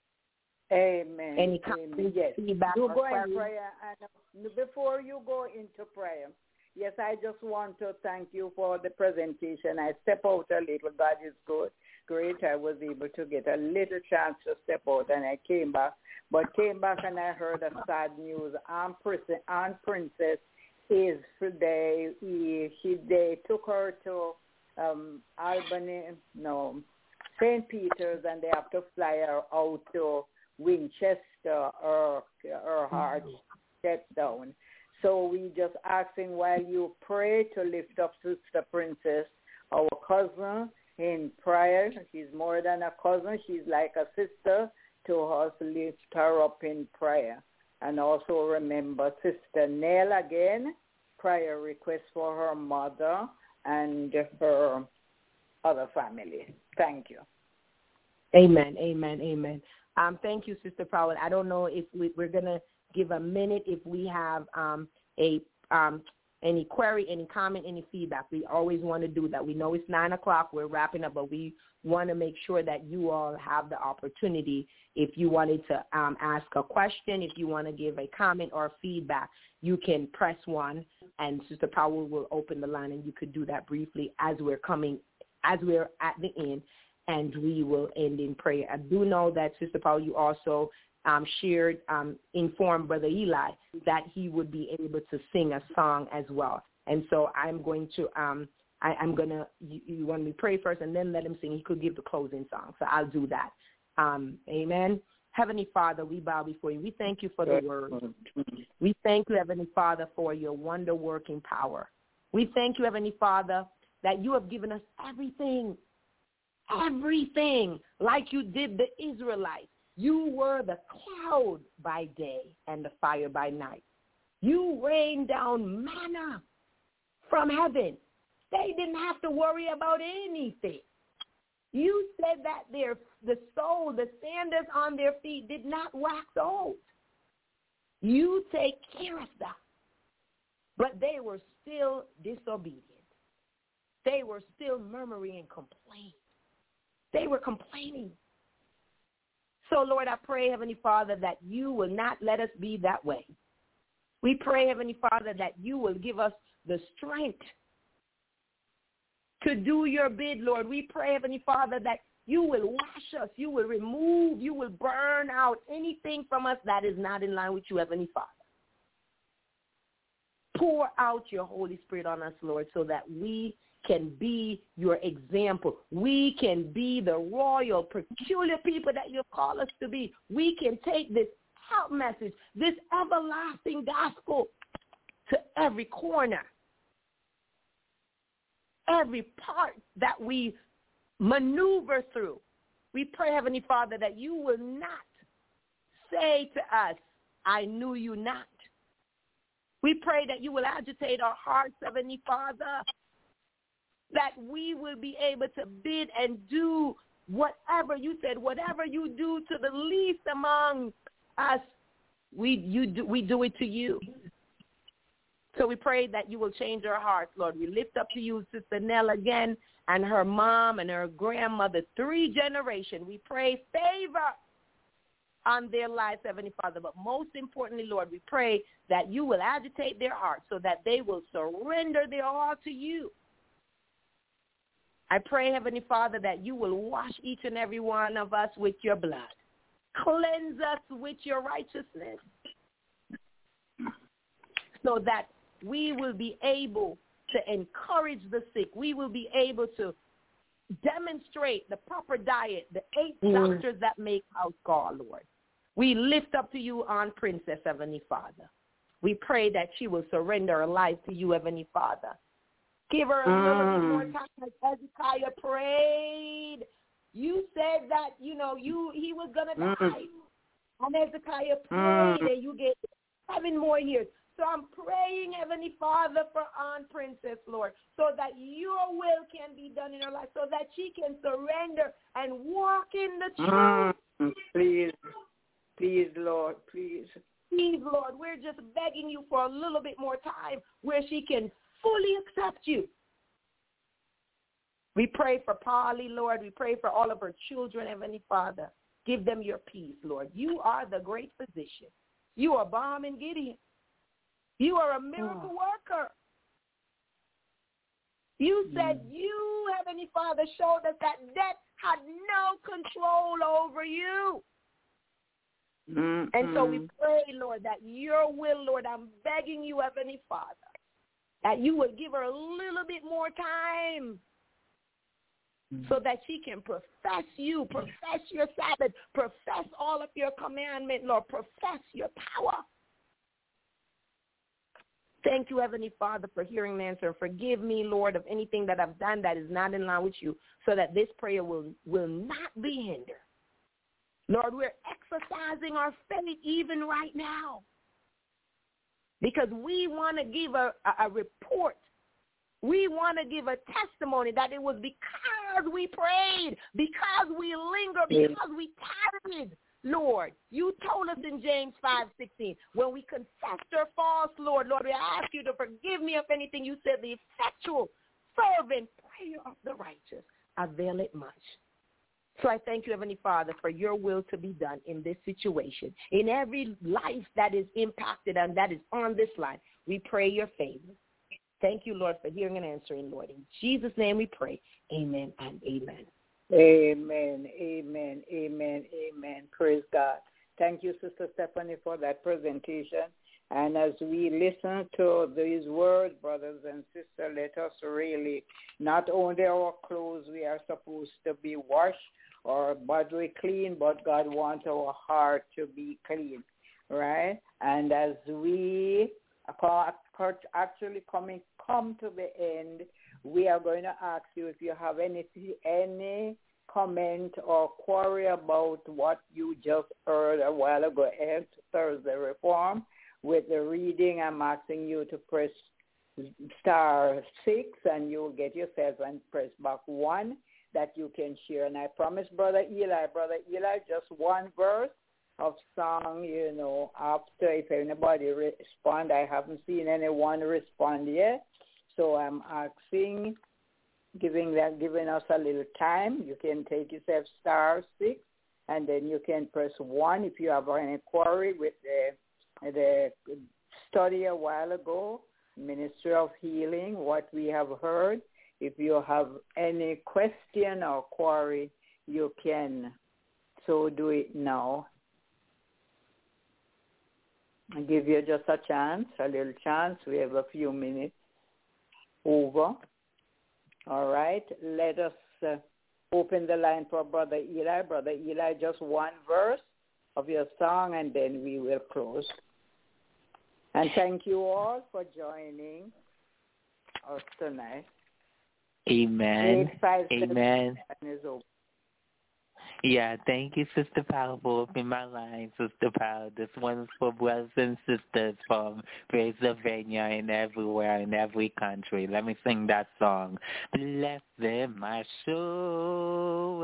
Amen. Any comments, Amen. Yes. feedback, You or go in queries? prayer, and before you go into prayer, yes, I just want to thank you for the presentation. I step out a little. God is good. Great. I was able to get a little chance to step out, and I came back. But came back and I heard a sad news. Aunt Princess, Aunt Princess is today. She they took her to um, Albany, no, Saint Peter's, and they have to fly her out to Winchester. Her her heart stepped down. So we just asking while you pray to lift up Sister Princess, our cousin, in prayer. She's more than a cousin. She's like a sister to us. Lift her up in prayer. And also remember Sister Nell again, prayer request for her mother and her other family. Thank you. Amen, amen, amen. Um, thank you, Sister Powell. I don't know if we, we're going to give a minute if we have um, a um, any query, any comment, any feedback. We always want to do that. We know it's nine o'clock. We're wrapping up, but we want to make sure that you all have the opportunity. If you wanted to um, ask a question, if you want to give a comment or feedback, you can press one, and Sister Powell will open the line, and you could do that briefly as we're coming, as we're at the end, and we will end in prayer. I do know that, Sister Powell, you also um, shared, um, informed Brother Eli that he would be able to sing a song as well. And so I'm going to, um, I, I'm going to, you, you want me to pray first and then let him sing. He could give the closing song, so I'll do that. Um, amen. Heavenly Father, we bow before you. We thank you for the word. We thank you, Heavenly Father, for your wonder-working power. We thank you, Heavenly Father, that you have given us everything, everything, like you did the Israelites. You were the cloud by day and the fire by night. You rained down manna from heaven. They didn't have to worry about anything. You said that their the sole, the sandals on their feet did not wax old. You take care of them. But they were still disobedient. They were still murmuring and complaining. They were complaining. So, Lord, I pray, Heavenly Father, that you will not let us be that way. We pray, Heavenly Father, that you will give us the strength to do your bid, Lord. We pray, Heavenly Father, that you will wash us, you will remove, you will burn out anything from us that is not in line with you, Heavenly Father. Pour out your Holy Spirit on us, Lord, so that we can be your example. We can be the royal, peculiar people that you've called us to be. We can take this out message, this everlasting gospel to every corner, every part that we maneuver through. We pray, Heavenly Father, that you will not say to us, I knew you not. We pray that you will agitate our hearts, Heavenly Father, that we will be able to bid and do whatever you said, whatever you do to the least among us, we you do, we do it to you. So we pray that you will change our hearts, Lord. We lift up to you Sister Nell again and her mom and her grandmother, three generations. We pray favor on their lives, Heavenly Father. But most importantly, Lord, we pray that you will agitate their hearts so that they will surrender their all to you. I pray, Heavenly Father, that you will wash each and every one of us with your blood. Cleanse us with your righteousness so that we will be able to encourage the sick. We will be able to demonstrate the proper diet, the eight mm. doctors that make house call, Lord. We lift up to you on Princess, Heavenly Father. We pray that she will surrender her life to you, Heavenly Father, Give her a little Mm. bit more time as Hezekiah prayed. You said that, you know, you he was going to Mm. die. And Hezekiah prayed, Mm. and you gave seven more years. So I'm praying, Heavenly Father, for Aunt Princess, Lord, so that your will can be done in her life, so that she can surrender and walk in the truth. Mm. Please, please, Lord, please. Please, Lord, we're just begging you for a little bit more time where she can fully accept you. We pray for Polly, Lord. We pray for all of her children, Heavenly Father. Give them your peace, Lord. You are the great physician. You are Balm in Gideon. You are a miracle worker. You said you, Heavenly Father, showed us that death had no control over you. Mm-hmm. And so we pray, Lord, that your will, Lord, I'm begging you, Heavenly Father, that you would give her a little bit more time so that she can profess you, profess your Sabbath, profess all of your commandment, Lord, profess your power. Thank you, Heavenly Father, for hearing the answer. Forgive me, Lord, of anything that I've done that is not in line with you, so that this prayer will, will not be hindered. Lord, we're exercising our faith even right now because we want to give a, a, a report. We want to give a testimony that it was because we prayed, because we lingered, because we tarried. Lord, you told us in James five sixteen, when we confessed our faults, Lord, Lord, we ask you to forgive me of anything. You said the effectual, fervent prayer of the righteous availeth much. So I thank you, Heavenly Father, for your will to be done in this situation. In every life that is impacted and that is on this line, we pray your favor. Thank you, Lord, for hearing and answering, Lord. In Jesus' name we pray. Amen and amen. Amen, amen, amen, amen. Praise God. Thank you, Sister Stephanie, for that presentation. And as we listen to these words, brothers and sisters, let us really, not only our clothes we are supposed to be washed or body clean, but God wants our heart to be clean, right? And as we actually coming come to the end, we are going to ask you if you have any any comment or query about what you just heard a while ago at Thursday Reform. With the reading, I'm asking you to press star six, and you'll get yourself and press back one that you can share. And I promise, Brother Eli, Brother Eli, just one verse of song, you know, after if anybody respond. I haven't seen anyone respond yet. So I'm asking, giving that, giving us a little time. You can take yourself star six, and then you can press one if you have any query with the the study a while ago, Ministry of Healing, what we have heard. If you have any question or query, you can so do it now. I'll give you just a chance, a little chance. We have a few minutes over. All right, let us uh, open the line for Brother Eli. Brother Eli, just one verse of your song, and then we will close. And thank you all for joining us tonight. Amen. Eight, five, Amen. Is open. Yeah, thank you, Sister Powell, for opening my line, Sister Powell. This one's for brothers and sisters from Pennsylvania and everywhere in every country. Let me sing that song. Bless them, my soul.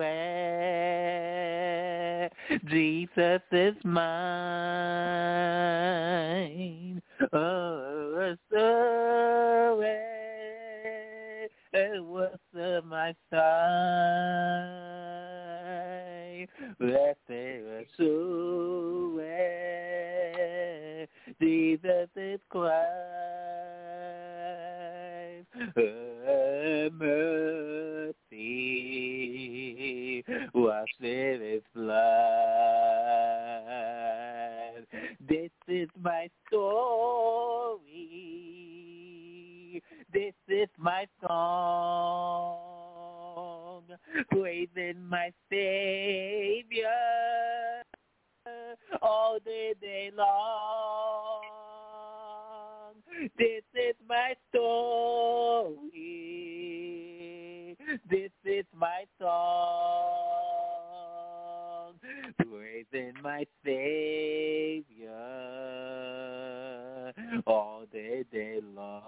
Jesus is mine. Oh, so it was my side. Blessed assurance, Jesus is Christ. Mercy, washed in His blood. This is my story. This is my song, praising my Savior all the day long. This is my story. This is my song, praising my Savior all the day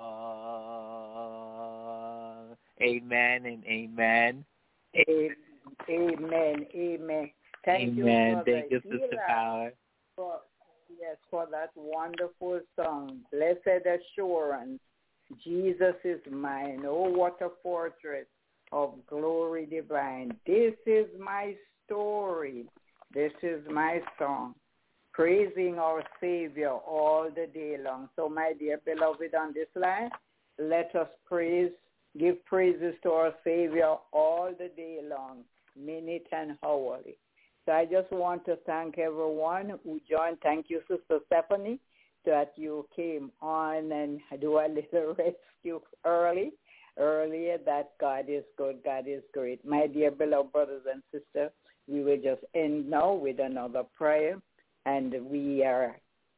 long. Amen and amen. Amen. Amen. Thank amen. you, Thank Brother you, Sister Power. For, yes, for that wonderful song. Blessed assurance, Jesus is mine. Oh, what a fortress of glory divine. This is my story. This is my song, praising our Savior all the day long. So, my dear beloved on this line, let us praise, give praises to our Savior all the day long, minute and hourly. So I just want to thank everyone who joined. Thank you, Sister Stephanie, that you came on and do a little rescue early, earlier, that God is good, God is great. My dear beloved brothers and sisters, we will just end now with another prayer, and we are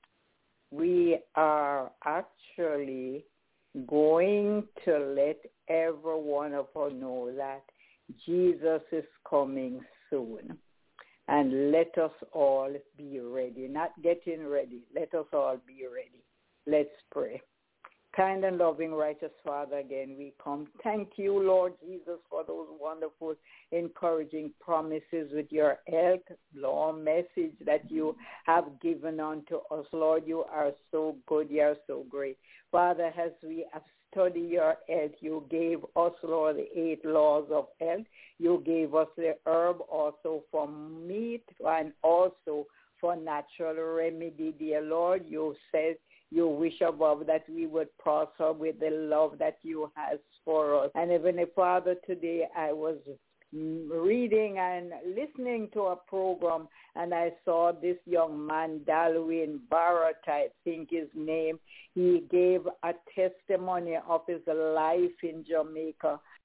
we are actually going to let every one of us know that Jesus is coming soon. And let us all be ready, not getting ready. Let us all be ready. Let's pray. Kind and loving, righteous Father, again we come. Thank you, Lord Jesus, for those wonderful, encouraging promises with your health, Lord, message that you have given unto us. Lord, you are so good. You are so great. Father, as we have studied your health, you gave us, Lord, the eight laws of health. You gave us the herb also for meat and also for natural remedy, dear Lord. You said you wish above that we would prosper with the love that you have for us. And Heavenly Father, today I was reading and listening to a program, and I saw this young man, Dalwin Barrett, I think his name. He gave a testimony of his life in Jamaica.